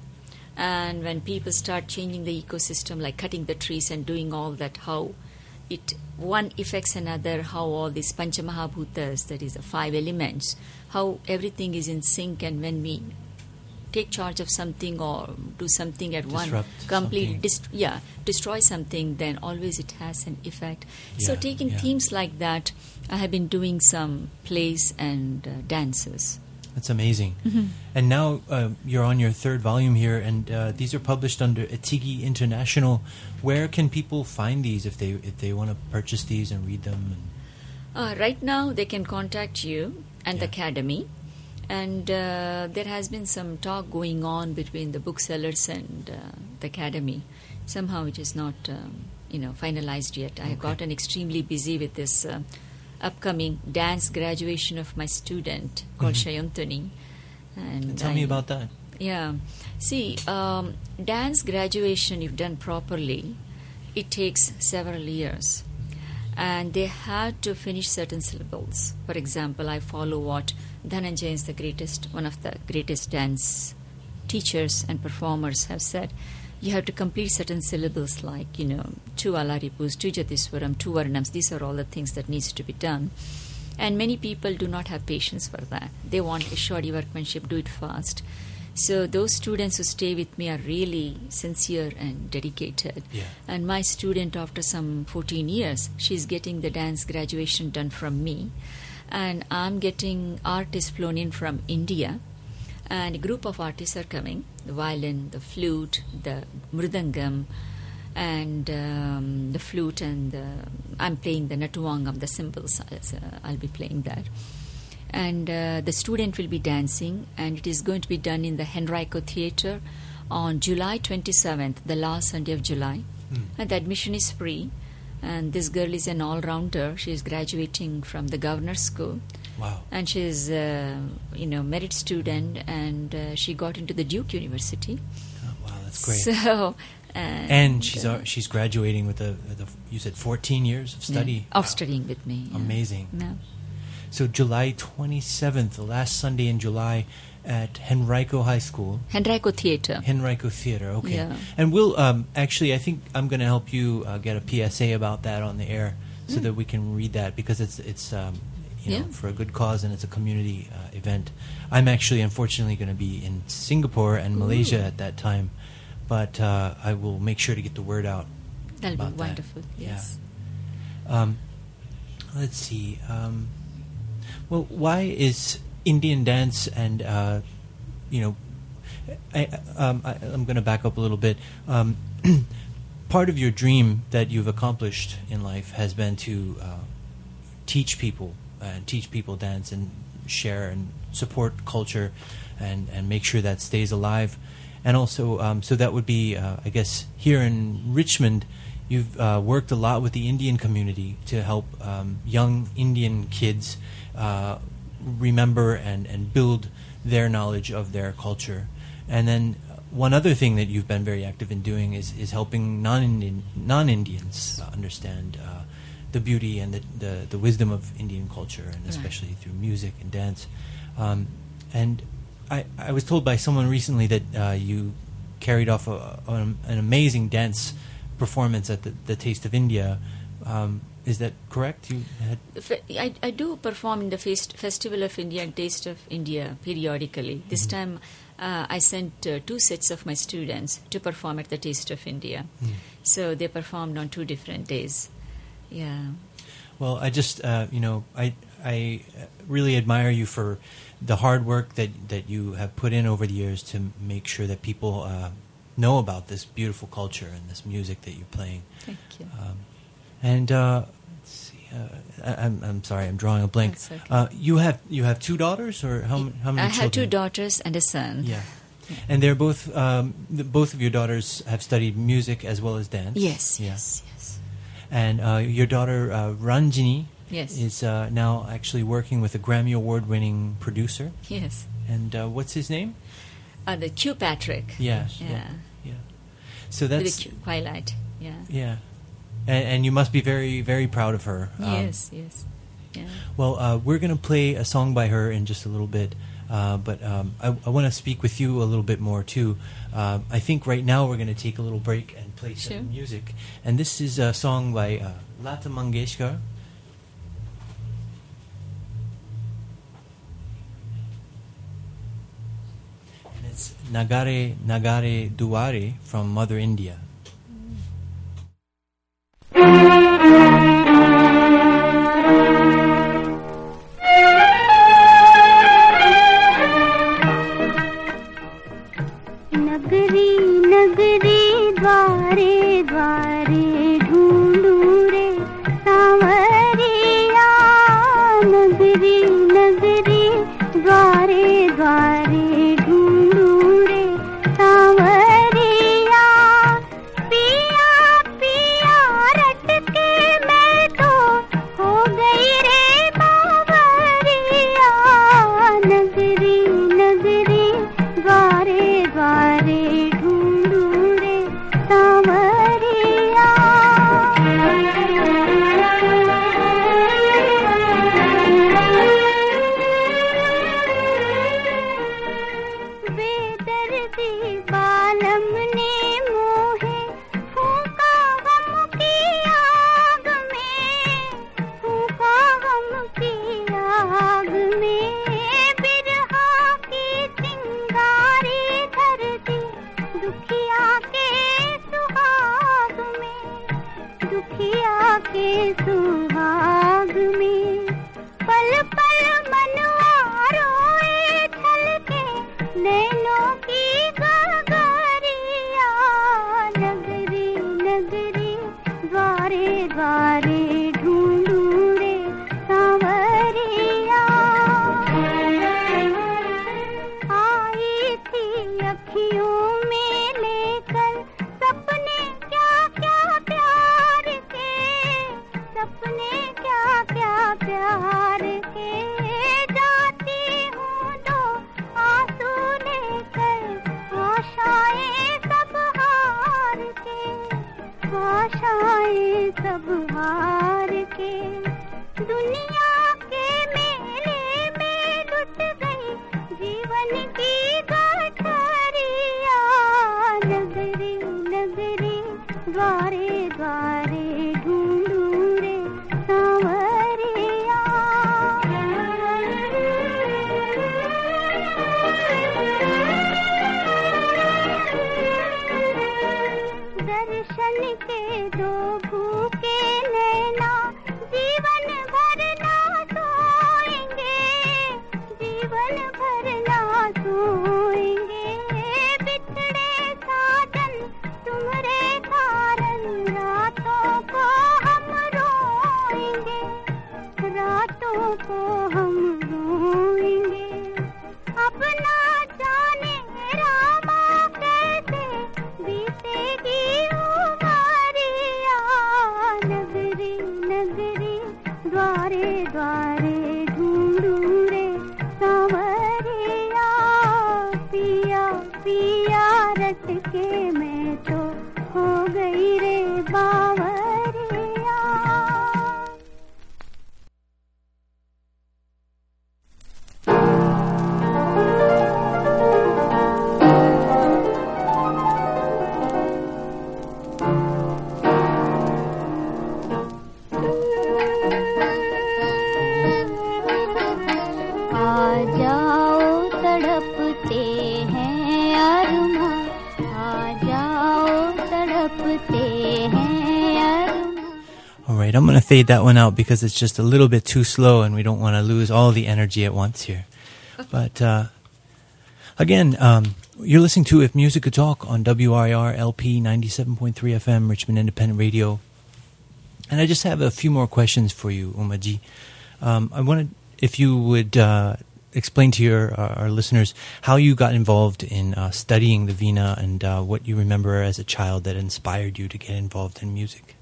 and when people start changing the ecosystem, like cutting the trees and doing all that, how it one affects another, how all these Panchamahabhutas, that is the five elements, how everything is in sync, and when we take charge of something or do something at one Disrupt complete something. dist- yeah destroy something, then always it has an effect. So Yeah, taking yeah. themes like that, I have been doing some plays and uh, dances. That's amazing. Mm-hmm. And now uh, you're on your third volume here, and uh, these are published under Etigi International. Where can people find these if they if they want to purchase these and read them? And Uh, right now, they can contact you and the Yeah. Academy, and uh, there has been some talk going on between the booksellers and uh, the Academy. Somehow, it is not, um, you know, finalized yet. I have Okay. gotten extremely busy with this uh, upcoming dance graduation of my student called Mhm. Shayantani. And tell I- me about that. Yeah. See, um, dance graduation, if done properly, it takes several years. And they had to finish certain syllables. For example, I follow what Dhananjay is the greatest, one of the greatest dance teachers and performers have said. You have to complete certain syllables like, you know, two Alaripus, two Jatiswaram, two Varnams. These are all the things that needs to be done. And many people do not have patience for that. They want a shoddy workmanship, do it fast. So those students who stay with me are really sincere and dedicated. Yeah. And my student, after some fourteen years, she's getting the dance graduation done from me. And I'm getting artists flown in from India. And a group of artists are coming, the violin, the flute, the mridangam, and um, the flute, and the, I'm playing the natuvangam, the cymbals. So I'll be playing that. And uh, the student will be dancing, and it is going to be done in the Henrico Theatre on July twenty-seventh, the last Sunday of July. Mm. And the admission is free. And this girl is an all-rounder. She is graduating from the Governor's School. Wow. And she is, uh, you know, merit student, and uh, she got into the Duke University. Oh, wow, that's great. So, uh, and she's uh, she's graduating with a, with a, you said fourteen years of study. Yeah, of wow. studying with me. Yeah. Amazing. Yeah. So July twenty-seventh, the last Sunday in July, at Henrico High School. Henrico Theatre. Henrico Theatre, okay. Yeah. And we'll, um, actually, I think I'm going to help you uh, get a P S A about that on the air so mm. that we can read that, because it's, it's um, you know, yeah. for a good cause, and it's a community uh, event. I'm actually, unfortunately, going to be in Singapore and Malaysia Ooh. at that time, but uh, I will make sure to get the word out. That'll about be wonderful, that. yes. Yeah. Um, let's see. Um, well, why is Indian dance and, uh, you know, I, um, I, I'm going to back up a little bit. Um, part of your dream that you've accomplished in life has been to uh, teach people and teach people dance and share and support culture and, and make sure that stays alive. And also, um, so that would be, uh, I guess, here in Richmond, you've uh, worked a lot with the Indian community to help um, young Indian kids uh, remember and, and build their knowledge of their culture. And then one other thing that you've been very active in doing is, is helping non-Indian, non-Indians uh, understand uh, the beauty and the, the, the wisdom of Indian culture, and especially right. through music and dance. Um, and I, I was told by someone recently that uh, you carried off a, a, an amazing dance performance at the, the Taste of India. Um, is that correct? You had I, I do perform in the Fest- Festival of India and Taste of India periodically. This mm-hmm. time uh, I sent uh, two sets of my students to perform at the Taste of India. Mm. So they performed on two different days. Yeah. Well, I just, uh, you know, I I really admire you for the hard work that, that you have put in over the years to make sure that people uh, know about this beautiful culture and this music that you're playing. Thank you. Um, and uh, let's see, uh, I, I'm I'm sorry, I'm drawing a blank. That's okay. Uh, you have you have two daughters, or how m- how many? I children? have two daughters and a son. Yeah. yeah. And they're both um, the, both of your daughters have studied music as well as dance. Yes. Yeah. Yes. Yes. And uh, your daughter uh, Ranjini. Yes. Is uh, now actually working with a Grammy Award-winning producer. Yes. And uh, what's his name? Uh, the Q Patrick. Yeah. Yeah. Yeah. yeah. So that's with the Q Twilight. Yeah. Yeah. And, and you must be very, very proud of her. Um, Yes. Yes. Yeah. Well, uh, we're going to play a song by her in just a little bit. Uh, but um, I, I want to speak with you a little bit more, too. Uh, I think right now we're going to take a little break and play some Sure. music. And this is a song by uh, Lata Mangeshkar. It's Nagare Nagare Duare from Mother India. नगरी नगरी द्वारे द्वारे ढूंढू रे सांवरिया नगरी नगरी द्वारे द्वारे ढूंढू रे सांवरिया सुखिया के सुहाग में पल पल मनवा रोए छलके नैनों की गगरिया नगरी नगरी द्वारे द्वारे ढूंढूं रे सांवरिया आई थी अखियों में लेकर सपने क्या क्या प्यार के सपने क्या क्या प्यार के जाती हूँ तो आंसू लेकर आशाएं सब हार के आशाएं सब हार के दुनिया के मेले में लुट गई जीवन की गठरिया नगरी नगरी द्वारे द्वारे ढूंढूं रे सांवरिया दर्शन के दो भूखे नैना जीवन भर ना सोएंगे जीवन भर ना सोएंगे बिछड़े साजन तुम्हारे कारण रातों को हम रोएंगे रातों को हम रोएंगे अब ना जाने रामा कैसे बीतेगी उमरिया नगरी नगरी द्वारे द्वारे ढूंढूं रे सांवरिया पिया पिया रट के मैं तो हो गई रे बावरिया आ जाओ तड़पते हैं अरुमा आ जाओ तड़पते हैं अरुमा All right, I'm going to fade that one out because it's just a little bit too slow and we don't want to lose all the energy at once here. But uh, again, um, you're listening to If Music Could Talk on W R I R L P ninety-seven point three F M, Richmond Independent Radio. And I just have a few more questions for you, Umaji. Um, I wanted, if you would uh, explain to your uh, our listeners how you got involved in uh, studying the Veena and uh, what you remember as a child that inspired you to get involved in music.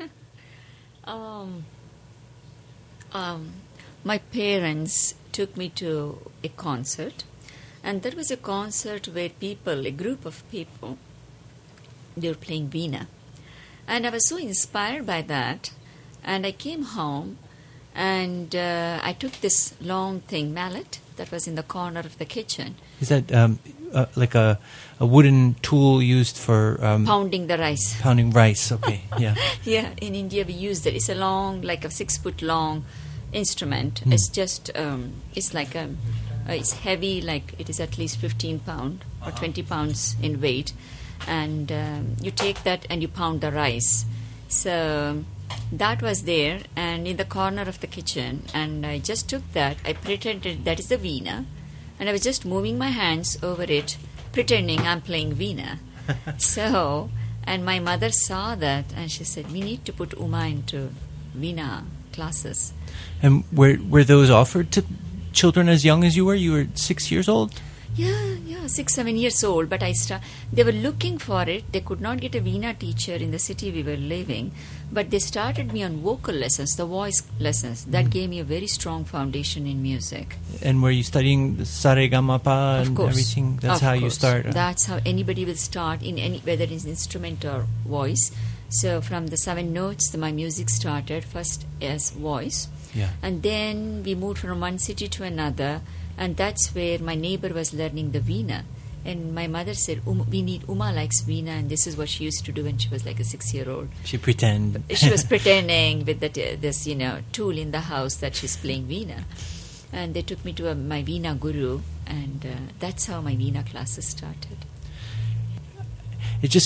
Um, um, my parents took me to a concert, and that was a concert where people, a group of people, they were playing Veena. And I was so inspired by that, and I came home, and uh, I took this long thing, mallet, that was in the corner of the kitchen. Is that um, uh, like a, a wooden tool used for... Um, Pounding the rice. Pounding rice, okay, yeah. Yeah, in India we use that. It's a long, like a six-foot long instrument. Mm. It's just, um, it's like a, uh, it's heavy, like it is at least fifteen pounds or twenty pounds in weight. And um, you take that and you pound the rice. So that was there, and in the corner of the kitchen, and I just took that. I pretended that is the Veena, and I was just moving my hands over it, pretending I'm playing Veena. So, and my mother saw that, and she said, we need to put Uma into Veena classes. And were were those offered to children as young as you were? You were six years old? Yeah, yeah, six, seven years old. But I sta- they were looking for it. They could not get a Veena teacher in the city we were living. But they started me on vocal lessons, the voice lessons. That mm. gave me a very strong foundation in music. And were you studying Sa Re Ga Ma Pa and course. everything? That's of how course. you start? Uh, That's how anybody will start, in any whether it's instrument or voice. So from the seven notes, the, my music started first as voice. Yeah. And then we moved from one city to another. And that's where my neighbor was learning the Veena. And my mother said, um, we need, Uma likes Veena, and this is what she used to do when she was like a six-year-old. She pretend. She was pretending with that, uh, this, you know, tool in the house that she's playing Veena. And they took me to a, my Veena guru, and uh, that's how my Veena classes started. It just,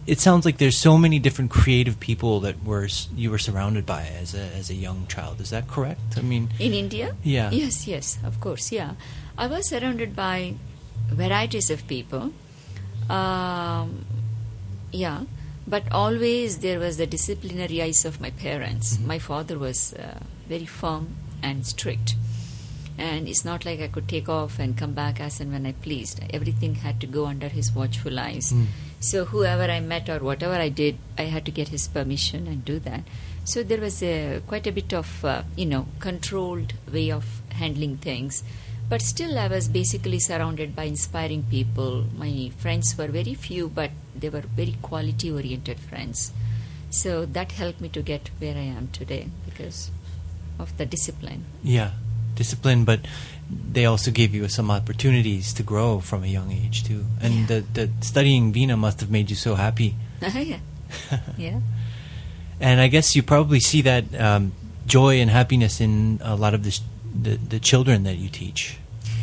it sounds like there's so many different creative people that were s- you were surrounded by as a as a young child. Is that correct? I mean, In India? Yeah. Yes, yes, of course, yeah. I was surrounded by varieties of people. Um, yeah, but always there was the disciplinary eyes of my parents. My father was uh, very firm and strict. And it's not like I could take off and come back as and when I pleased. Everything had to go under his watchful eyes. So whoever I met or whatever I did, I had to get his permission and do that. So there was a, quite a bit of, uh, you know, controlled way of handling things. But still I was basically surrounded by inspiring people. My friends were very few, but they were very quality-oriented friends. So that helped me to get where I am today because of the discipline. yeah, discipline, but they also gave you some opportunities to grow from a young age too. And Yeah. the, the studying Veena must have made you so happy. yeah. yeah. And I guess you probably see that um, joy and happiness in a lot of the, sh- the the children that you teach.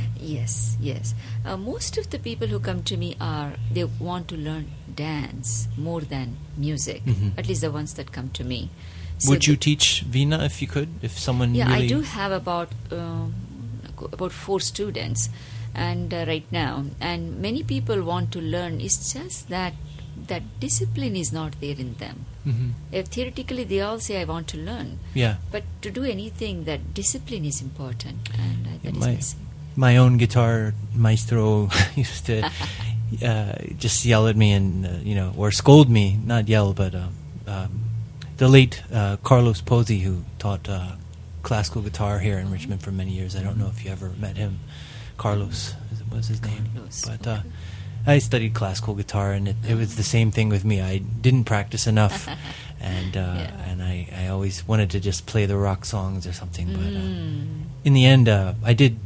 Yes, yes. Uh, most of the people who come to me are, they want to learn dance more than music, Mhm. at least the ones that come to me. So Would you the- teach Veena if you could? If someone Yeah, really... I do have about um, about four students, and uh, right now, and many people want to learn. It's just that that discipline is not there in them. Mhm. If theoretically, they all say, "I want to learn," Yeah. but to do anything, that discipline is important, and uh, that is my, missing. my own guitar maestro used to uh, just yell at me and, uh, you know, or scold me, not yell, but um, um, the late uh, Carlos Pozzi, who taught uh, classical guitar here in Richmond for many years. I don't know if you ever met him. Carlos was his name. Carlos, But uh, okay. I studied classical guitar, and it, it was the same thing with me. I didn't practice enough, and uh, Yeah. and I, I always wanted to just play the rock songs or something. But uh, Mm. in the end, uh, I did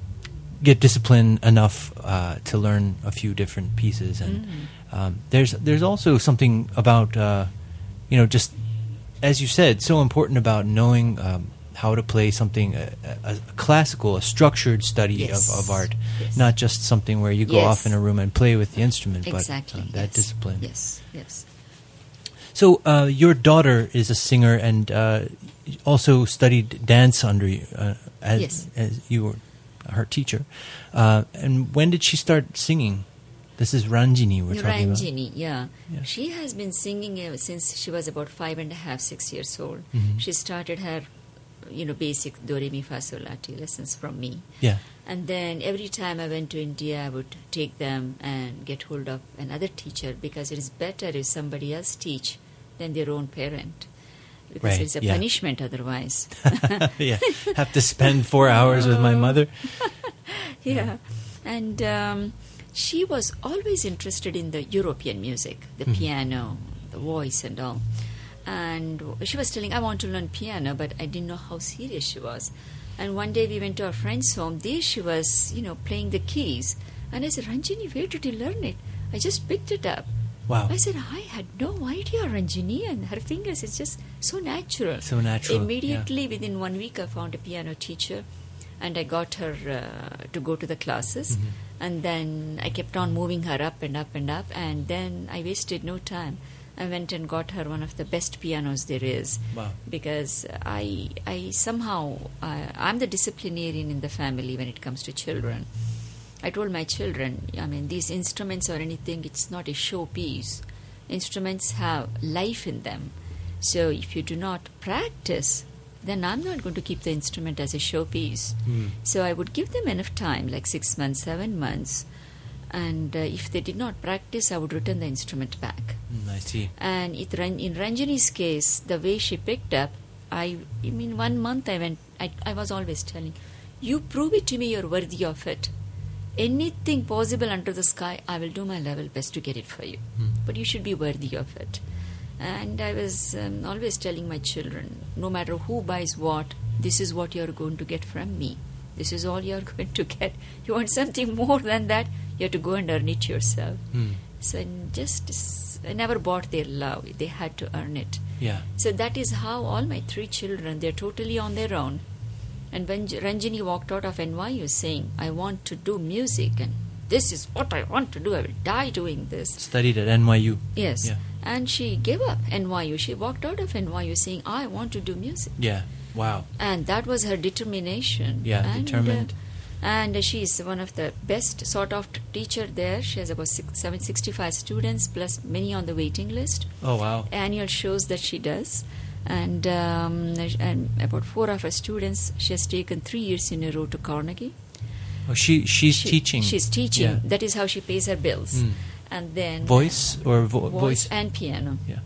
get disciplined enough uh, to learn a few different pieces, and Mm. um, there's there's also something about uh, you know, just as you said, so important about knowing um, how to play something a, a, a classical, a structured study Yes. of, of art, Yes. not just something where you go Yes. off in a room and play with the instrument, Exactly. but uh, that yes. discipline. Yes, yes. So uh, your daughter is a singer and uh, also studied dance under you, uh, as, Yes. as you were her teacher. Uh, and when did she start singing? This is Ranjini we're talking about. Ranjini, yeah. Yeah. She has been singing ever since she was about five and a half, six years old. Mhm. She started her, you know, basic do re mi fa sol la ti lessons from me. Yeah. And then every time I went to India, I would take them and get hold of another teacher because it is better if somebody else teach than their own parent. Because Right, it's a yeah. punishment otherwise. Yeah. Have to spend four hours with my mother. Yeah. And um, she was always interested in the European music, the Mhm. piano, the voice and all. And she was telling, I want to learn piano, but I didn't know how serious she was. And one day we went to our friend's home. There she was, you know, playing the keys. And I said, Ranjini, where did you learn it? I just picked it up. Wow. I said, I had no idea, Ranjini. And her fingers, it's just so natural. So natural, yeah. Immediately, within one week, I found a piano teacher. And I got her uh, to go to the classes. Mhm. And then I kept on moving her up and up and up. And then I wasted no time. I went and got her one of the best pianos there is. Wow. Because I, I somehow, uh, I'm the disciplinarian in the family when it comes to children. I told my children, I mean, these instruments or anything, it's not a showpiece. Instruments have life in them. So if you do not practice, then I'm not going to keep the instrument as a showpiece. Mm. So I would give them enough time, like six months, seven months. And uh, if they did not practice, I would return the instrument back. Mm, I see. And it, Ran- in Ranjini's case, the way she picked up, I, I mean, one month I went, I, I was always telling, you prove it to me you're worthy of it. Anything possible under the sky, I will do my level best to get it for you. Mm. But you should be worthy of it. And I was um, always telling my children, no matter who buys what, this is what you're going to get from me. This is all you're going to get. You want something more than that, you have to go and earn it yourself. Mm. So I just I never bought their love. They had to earn it. Yeah. So that is how all my three children, they're totally on their own. And when J- Ranjini walked out of N Y U saying, I want to do music and this is what I want to do, I will die doing this. Studied at N Y U. Yes. Yeah. And she gave up N Y U. She walked out of N Y U saying, I want to do music. Yeah. Wow. And that was her determination. Yeah, and, determined. Uh, and she's one of the best sort of t- teacher there. She has about six, seven, sixty-five students, plus many on the waiting list. Oh, wow. Annual shows that she does. And, um, and about four of her students, she has taken three years in a row to Carnegie. Oh, she she's She- teaching. She's teaching. Yeah. That is how she pays her bills. Mm. And then Voice or vo- voice, voice? and piano. Yeah.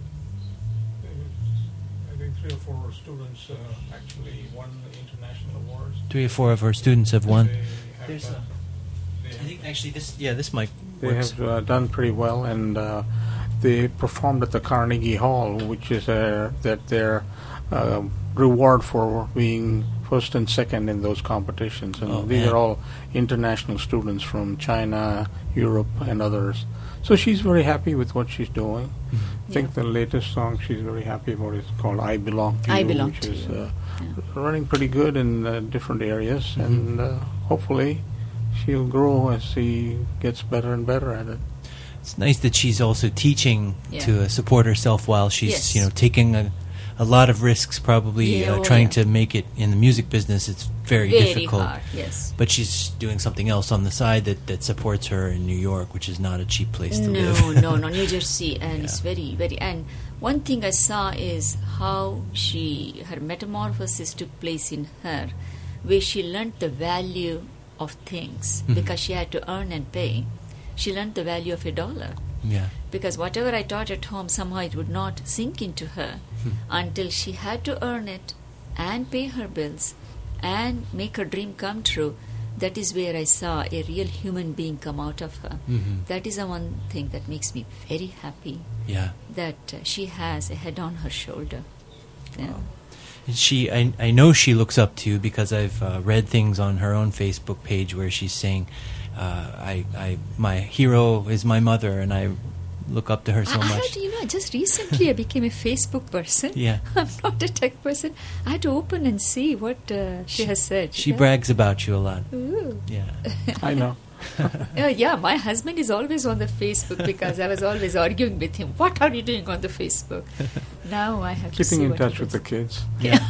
I think three or four students uh, actually won the international awards. Three or four of our students have won. They have There's done- a- they I have- think actually this, yeah, this mic They works. have uh, done pretty well, and uh, they performed at the Carnegie Hall, which is uh, that their uh, reward for being first and second in those competitions. And Oh, these man. are all international students from China, Europe, and others. So she's very happy with what she's doing. Mm-hmm. I think Yeah. the latest song she's very happy about is called "I Belong to I You," Belong which to is You. uh, Yeah. running pretty good in uh, different areas, Mm-hmm. and uh, hopefully she'll grow as she gets better and better at it. It's nice that she's also teaching Yeah. to uh, support herself while she's, Yes. you know, taking a, a lot of risks, probably Yeah, uh, oh, trying yeah. to make it in the music business. It's very, Very difficult. hard, yes. But she's doing something else on the side that, that supports her in New York, which is not a cheap place to no, live. no, no, New Jersey, and it's Yeah. very, very. And one thing I saw is how she, her metamorphosis took place in her, where she learned the value of things Mhm. because she had to earn and pay. She learned the value of a dollar Yeah. because whatever I taught at home, somehow it would not sink into her Hmm. until she had to earn it and pay her bills and make her dream come true. That is where I saw a real human being come out of her. Mhm. That is the one thing that makes me very happy, Yeah. that uh, she has a head on her shoulder. Yeah. And She, I, I know she looks up to you because I've uh, read things on her own Facebook page where she's saying, uh, "I, I, my hero is my mother, and I look up to her so I, I much." had to, you know, just recently I became a Facebook person. Yeah. I'm not a tech person. I had to open and see what uh, she, has said. She yeah. brags about you a lot. Ooh. Yeah. I know. Yeah, yeah, my husband is always on the Facebook because I was always arguing with him. What are you doing on the Facebook? Now I have to see Keeping in what touch he with the does. kids. Yeah.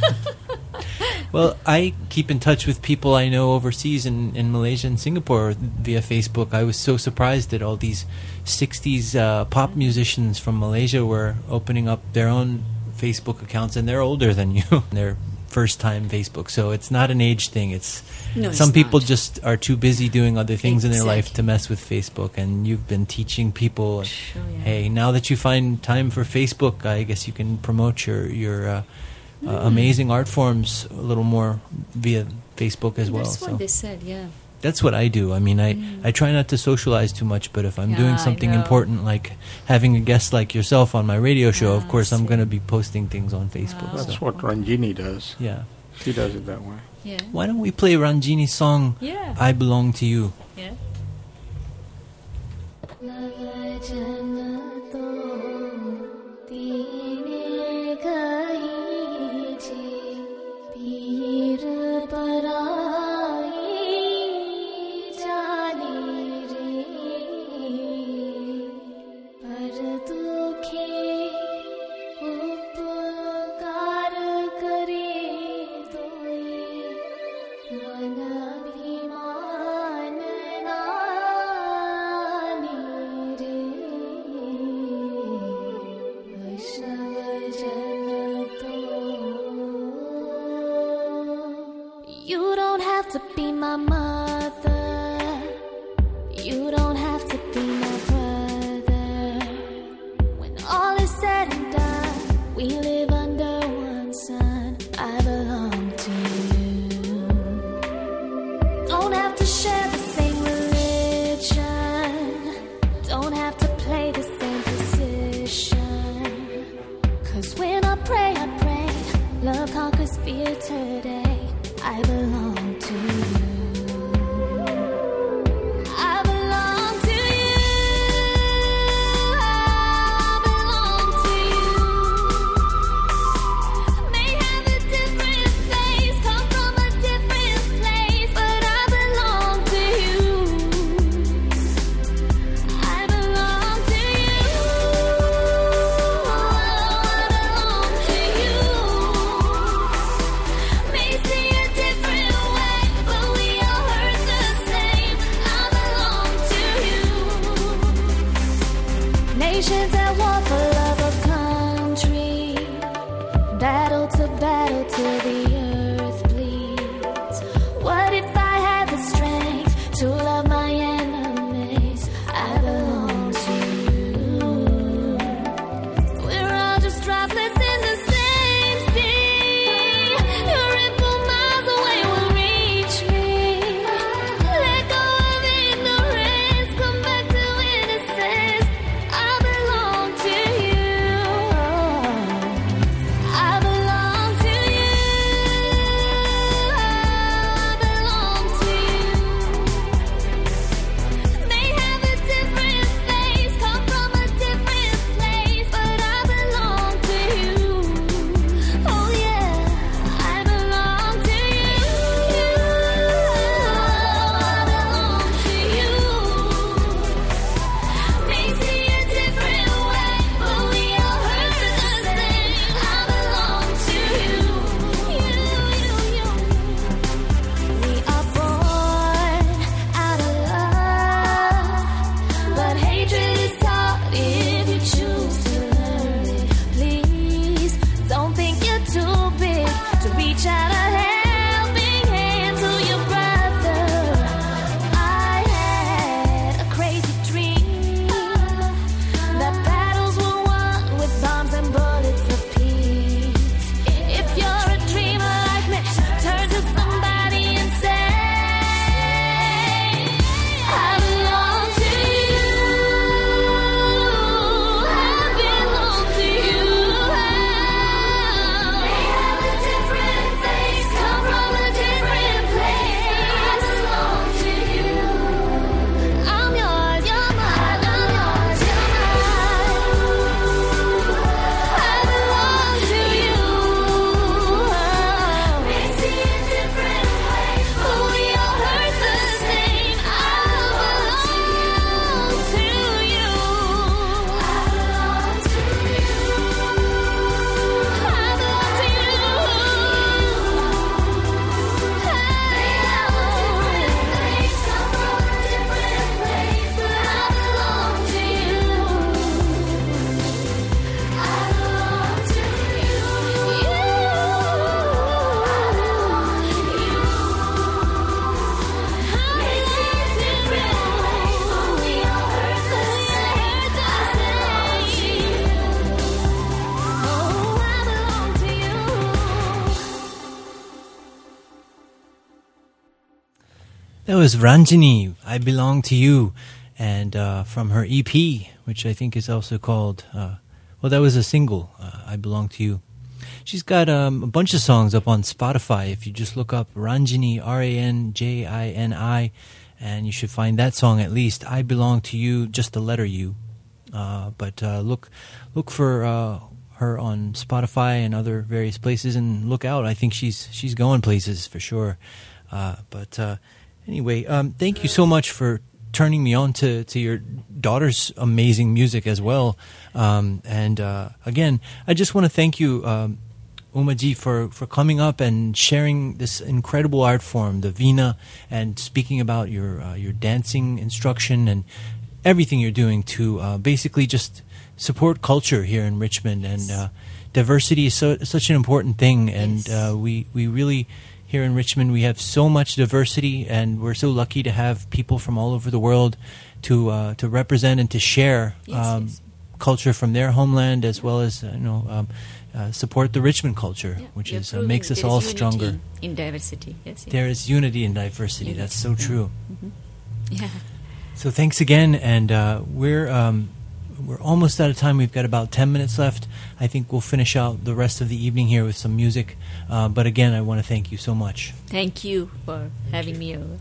Well, I keep in touch with people I know overseas in, in Malaysia and Singapore via Facebook. I was so surprised that all these sixties uh, pop musicians from Malaysia were opening up their own Facebook accounts, and they're older than you. They're first time Facebook. So it's not an age thing. It's No, it's some people not. just are too busy doing other things in their life Exactly. to mess with Facebook, and you've been teaching people, Sure, yeah. hey, now that you find time for Facebook, I guess you can promote your your uh, Mm. uh, amazing art forms a little more via Facebook as well. That's what So they said, yeah. that's what I do. I mean, I, Mm. I try not to socialize too much, but if I'm Yeah, doing I something know. important like having a guest like yourself on my radio show, of Ah, course, I'm see. going to be posting things on Facebook. Wow. so- That's what Ranjini does. Yeah. She does it that way. Yeah. Why don't we play Ranjini's song, Yeah. I Belong to You? Yeah. You don't have to be my mother. You don't have to be my brother. When all is said and done, we live under one sun. I belong to you. Don't have to share the same religion. Don't have to play the same position. 'Cause when I pray, I pray, love conquers fear today. I belong to you. I belong to you. I belong to you. May have a different face, come from a different place, but I belong to you. I belong to you. battle to battle till the earth bleeds. What if I had the strength to love my enemies? I belong to you. We're all just droplets in the same sea. Your ripple miles away will reach me. Let go of ignorance, come back to innocence. I belong to you. I belong to you. I belong to you. May have a different face, come from a different place, but I belong to you. Oh yeah, I belong to you. I belong to you. May see a different way, but we all hurt the same. I belong to you. You, you, you. We are born out of love, but hatred is taught if you choose to learn it. Please don't think you're too big to reach out a helping hand to your brother. I had a crazy dream that battles were won with bombs and bullets of peace. If you're a dreamer like me, turn to somebody and say, I belong to you. I belong to you. May have a different face, come from a different place. I belong to you. I'm yours, you're mine. I'm yours, you're mine. I belong to you. May see a different way, but we all hurt the same. I belong to you. I belong to you. I belong to you. May have a different face, come from a different place, but I belong to you. I belong to you. You. May see a different way, but we all hurt the same. Oh, I belong to you. That was Ranjini, I Belong to You, and uh, from her E P, which I think is also called, uh, well, that was a single, uh, I Belong to You. She's got um, a bunch of songs up on Spotify. If you just look up Ranjini, R A N J I N I, and you should find that song at least, I Belong to You, just the letter U. Uh, but uh, look look for uh, her on Spotify and other various places, and look out. I think she's she's going places for sure. Uh, but uh, anyway, um, thank you so much for turning me on to, to your daughter's amazing music as well. Um, and uh, again, I just want to thank you, um, Umaji, for, for coming up and sharing this incredible art form, the Veena, and speaking about your uh, your dancing instruction and everything you're doing to uh, basically just support culture here in Richmond. And uh, diversity is so, such an important thing, and uh, we, we really... Here in Richmond, we have so much diversity, and we're so lucky to have people from all over the world to uh, to represent and to share Yes, um, yes. culture from their homeland, as well as uh, you know um, uh, support the Richmond culture, Yeah, which you're is uh, proving makes us there is all unity stronger. in diversity. Yes, yes. There is unity in diversity. Unity. That's so true. Yeah. So thanks again, and uh, we're um, we're almost out of time. We've got about ten minutes left. I think we'll finish out the rest of the evening here with some music. Uh, but again, I want to thank you so much. Thank you for having me over.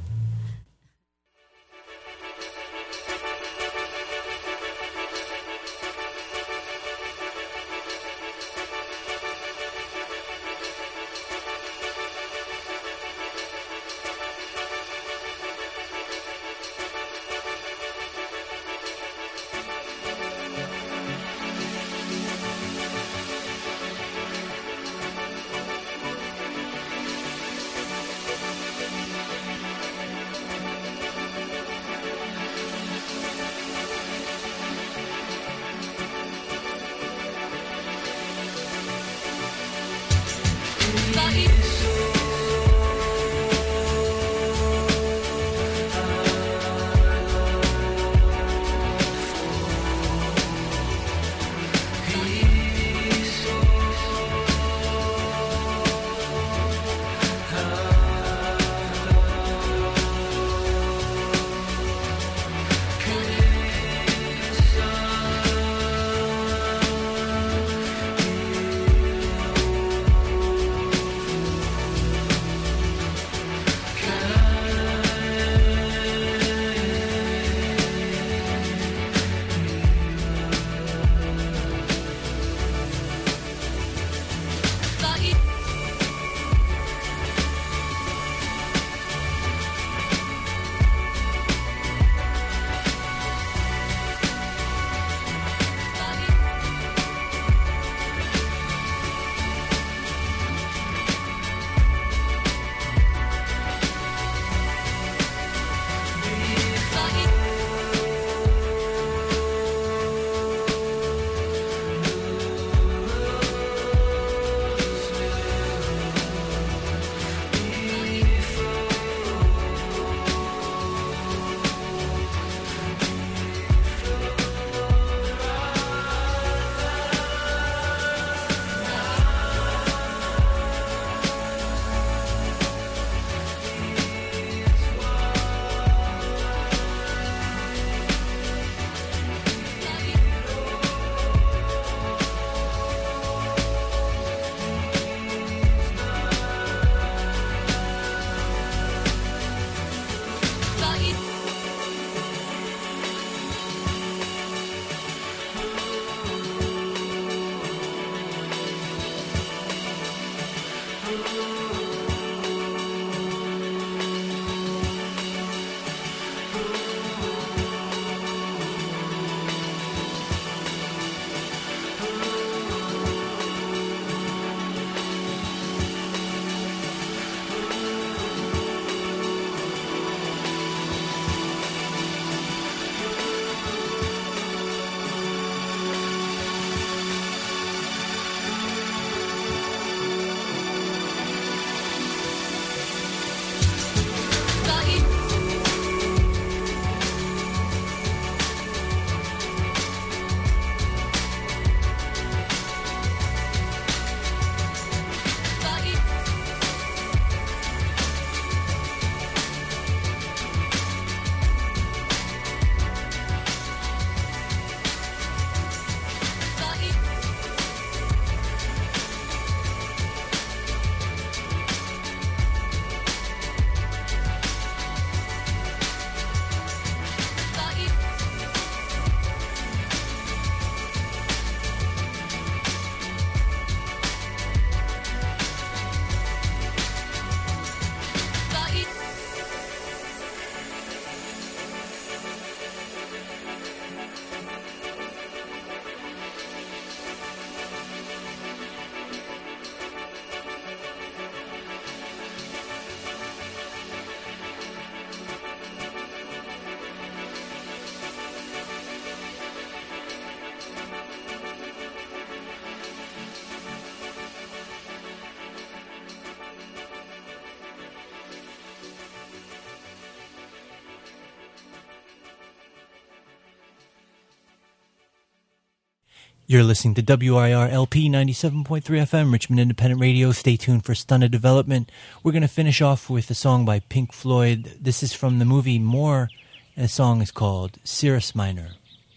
You're listening to W I R L P ninety-seven point three F M, Richmond Independent Radio. Stay tuned for Stunted Development. We're going to finish off with a song by Pink Floyd. This is from the movie More, and the song is called Cirrus Minor.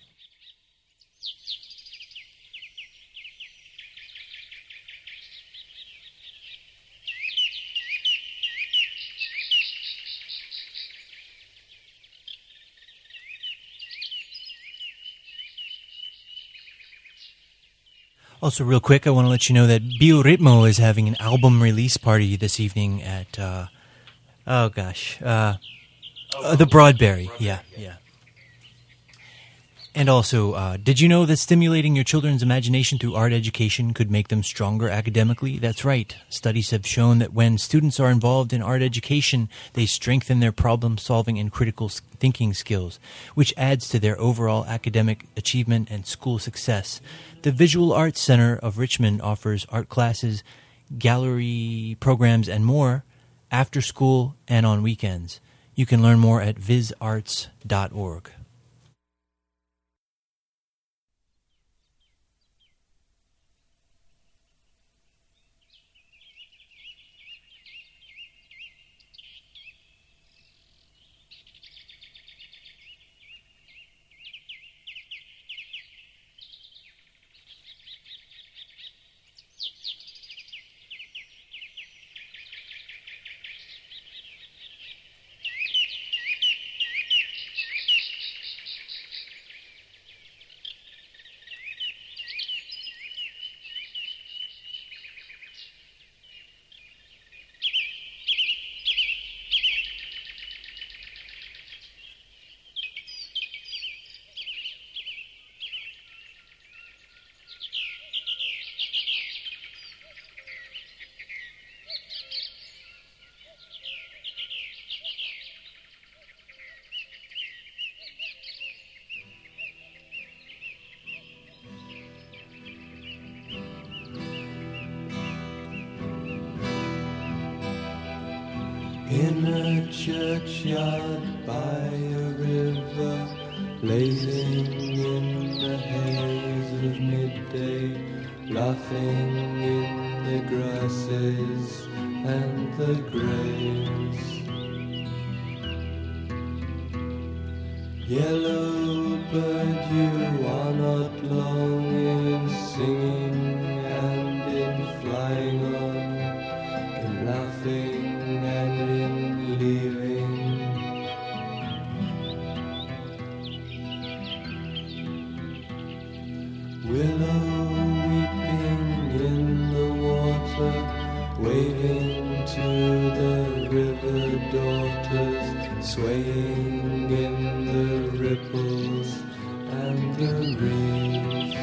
Also, real quick, I want to let you know that Bioritmo is having an album release party this evening at, uh, oh gosh, uh, uh, the Broadberry. Yeah, yeah. And also, uh, did you know that stimulating your children's imagination through art education could make them stronger academically? That's right. Studies have shown that when students are involved in art education, they strengthen their problem-solving and critical thinking skills, which adds to their overall academic achievement and school success. The Visual Arts Center of Richmond offers art classes, gallery programs, and more after school and on weekends. You can learn more at viz arts dot org. In a churchyard by a river, blazing in the haze of midday, laughing in the grasses and the graves. Yellow bird, you are not long in singing and in flying on, in laughing and in leaving. Willow weeping in the water, waving to the river daughters, swaying in the ripples and the reeds.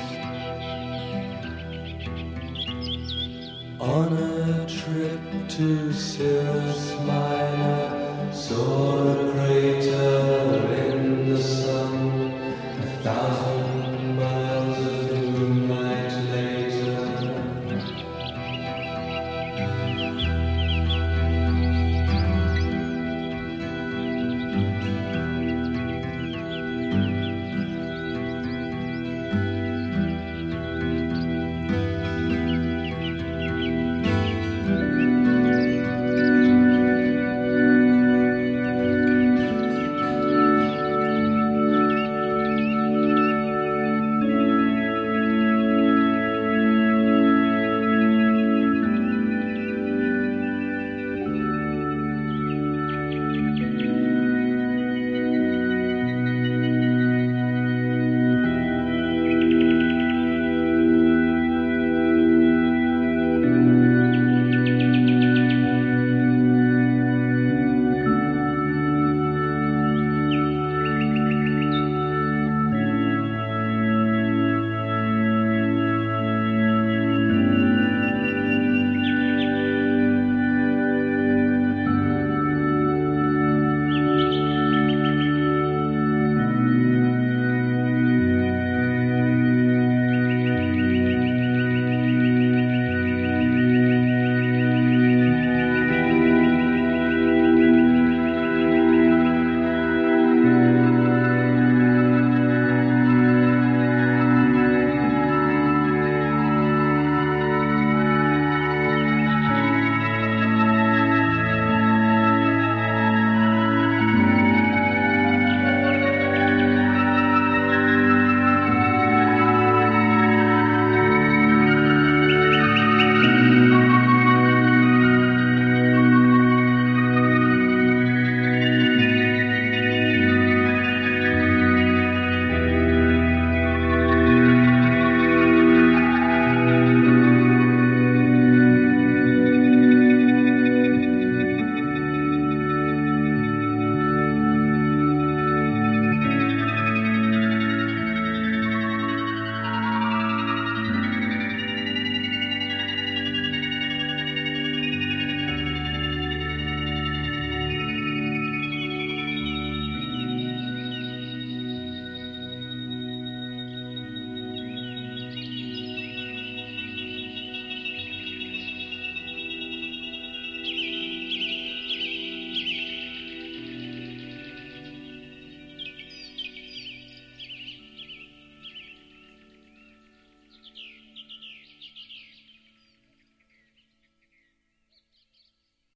On a trip to Cirrus Minor, saw a crater in the sun.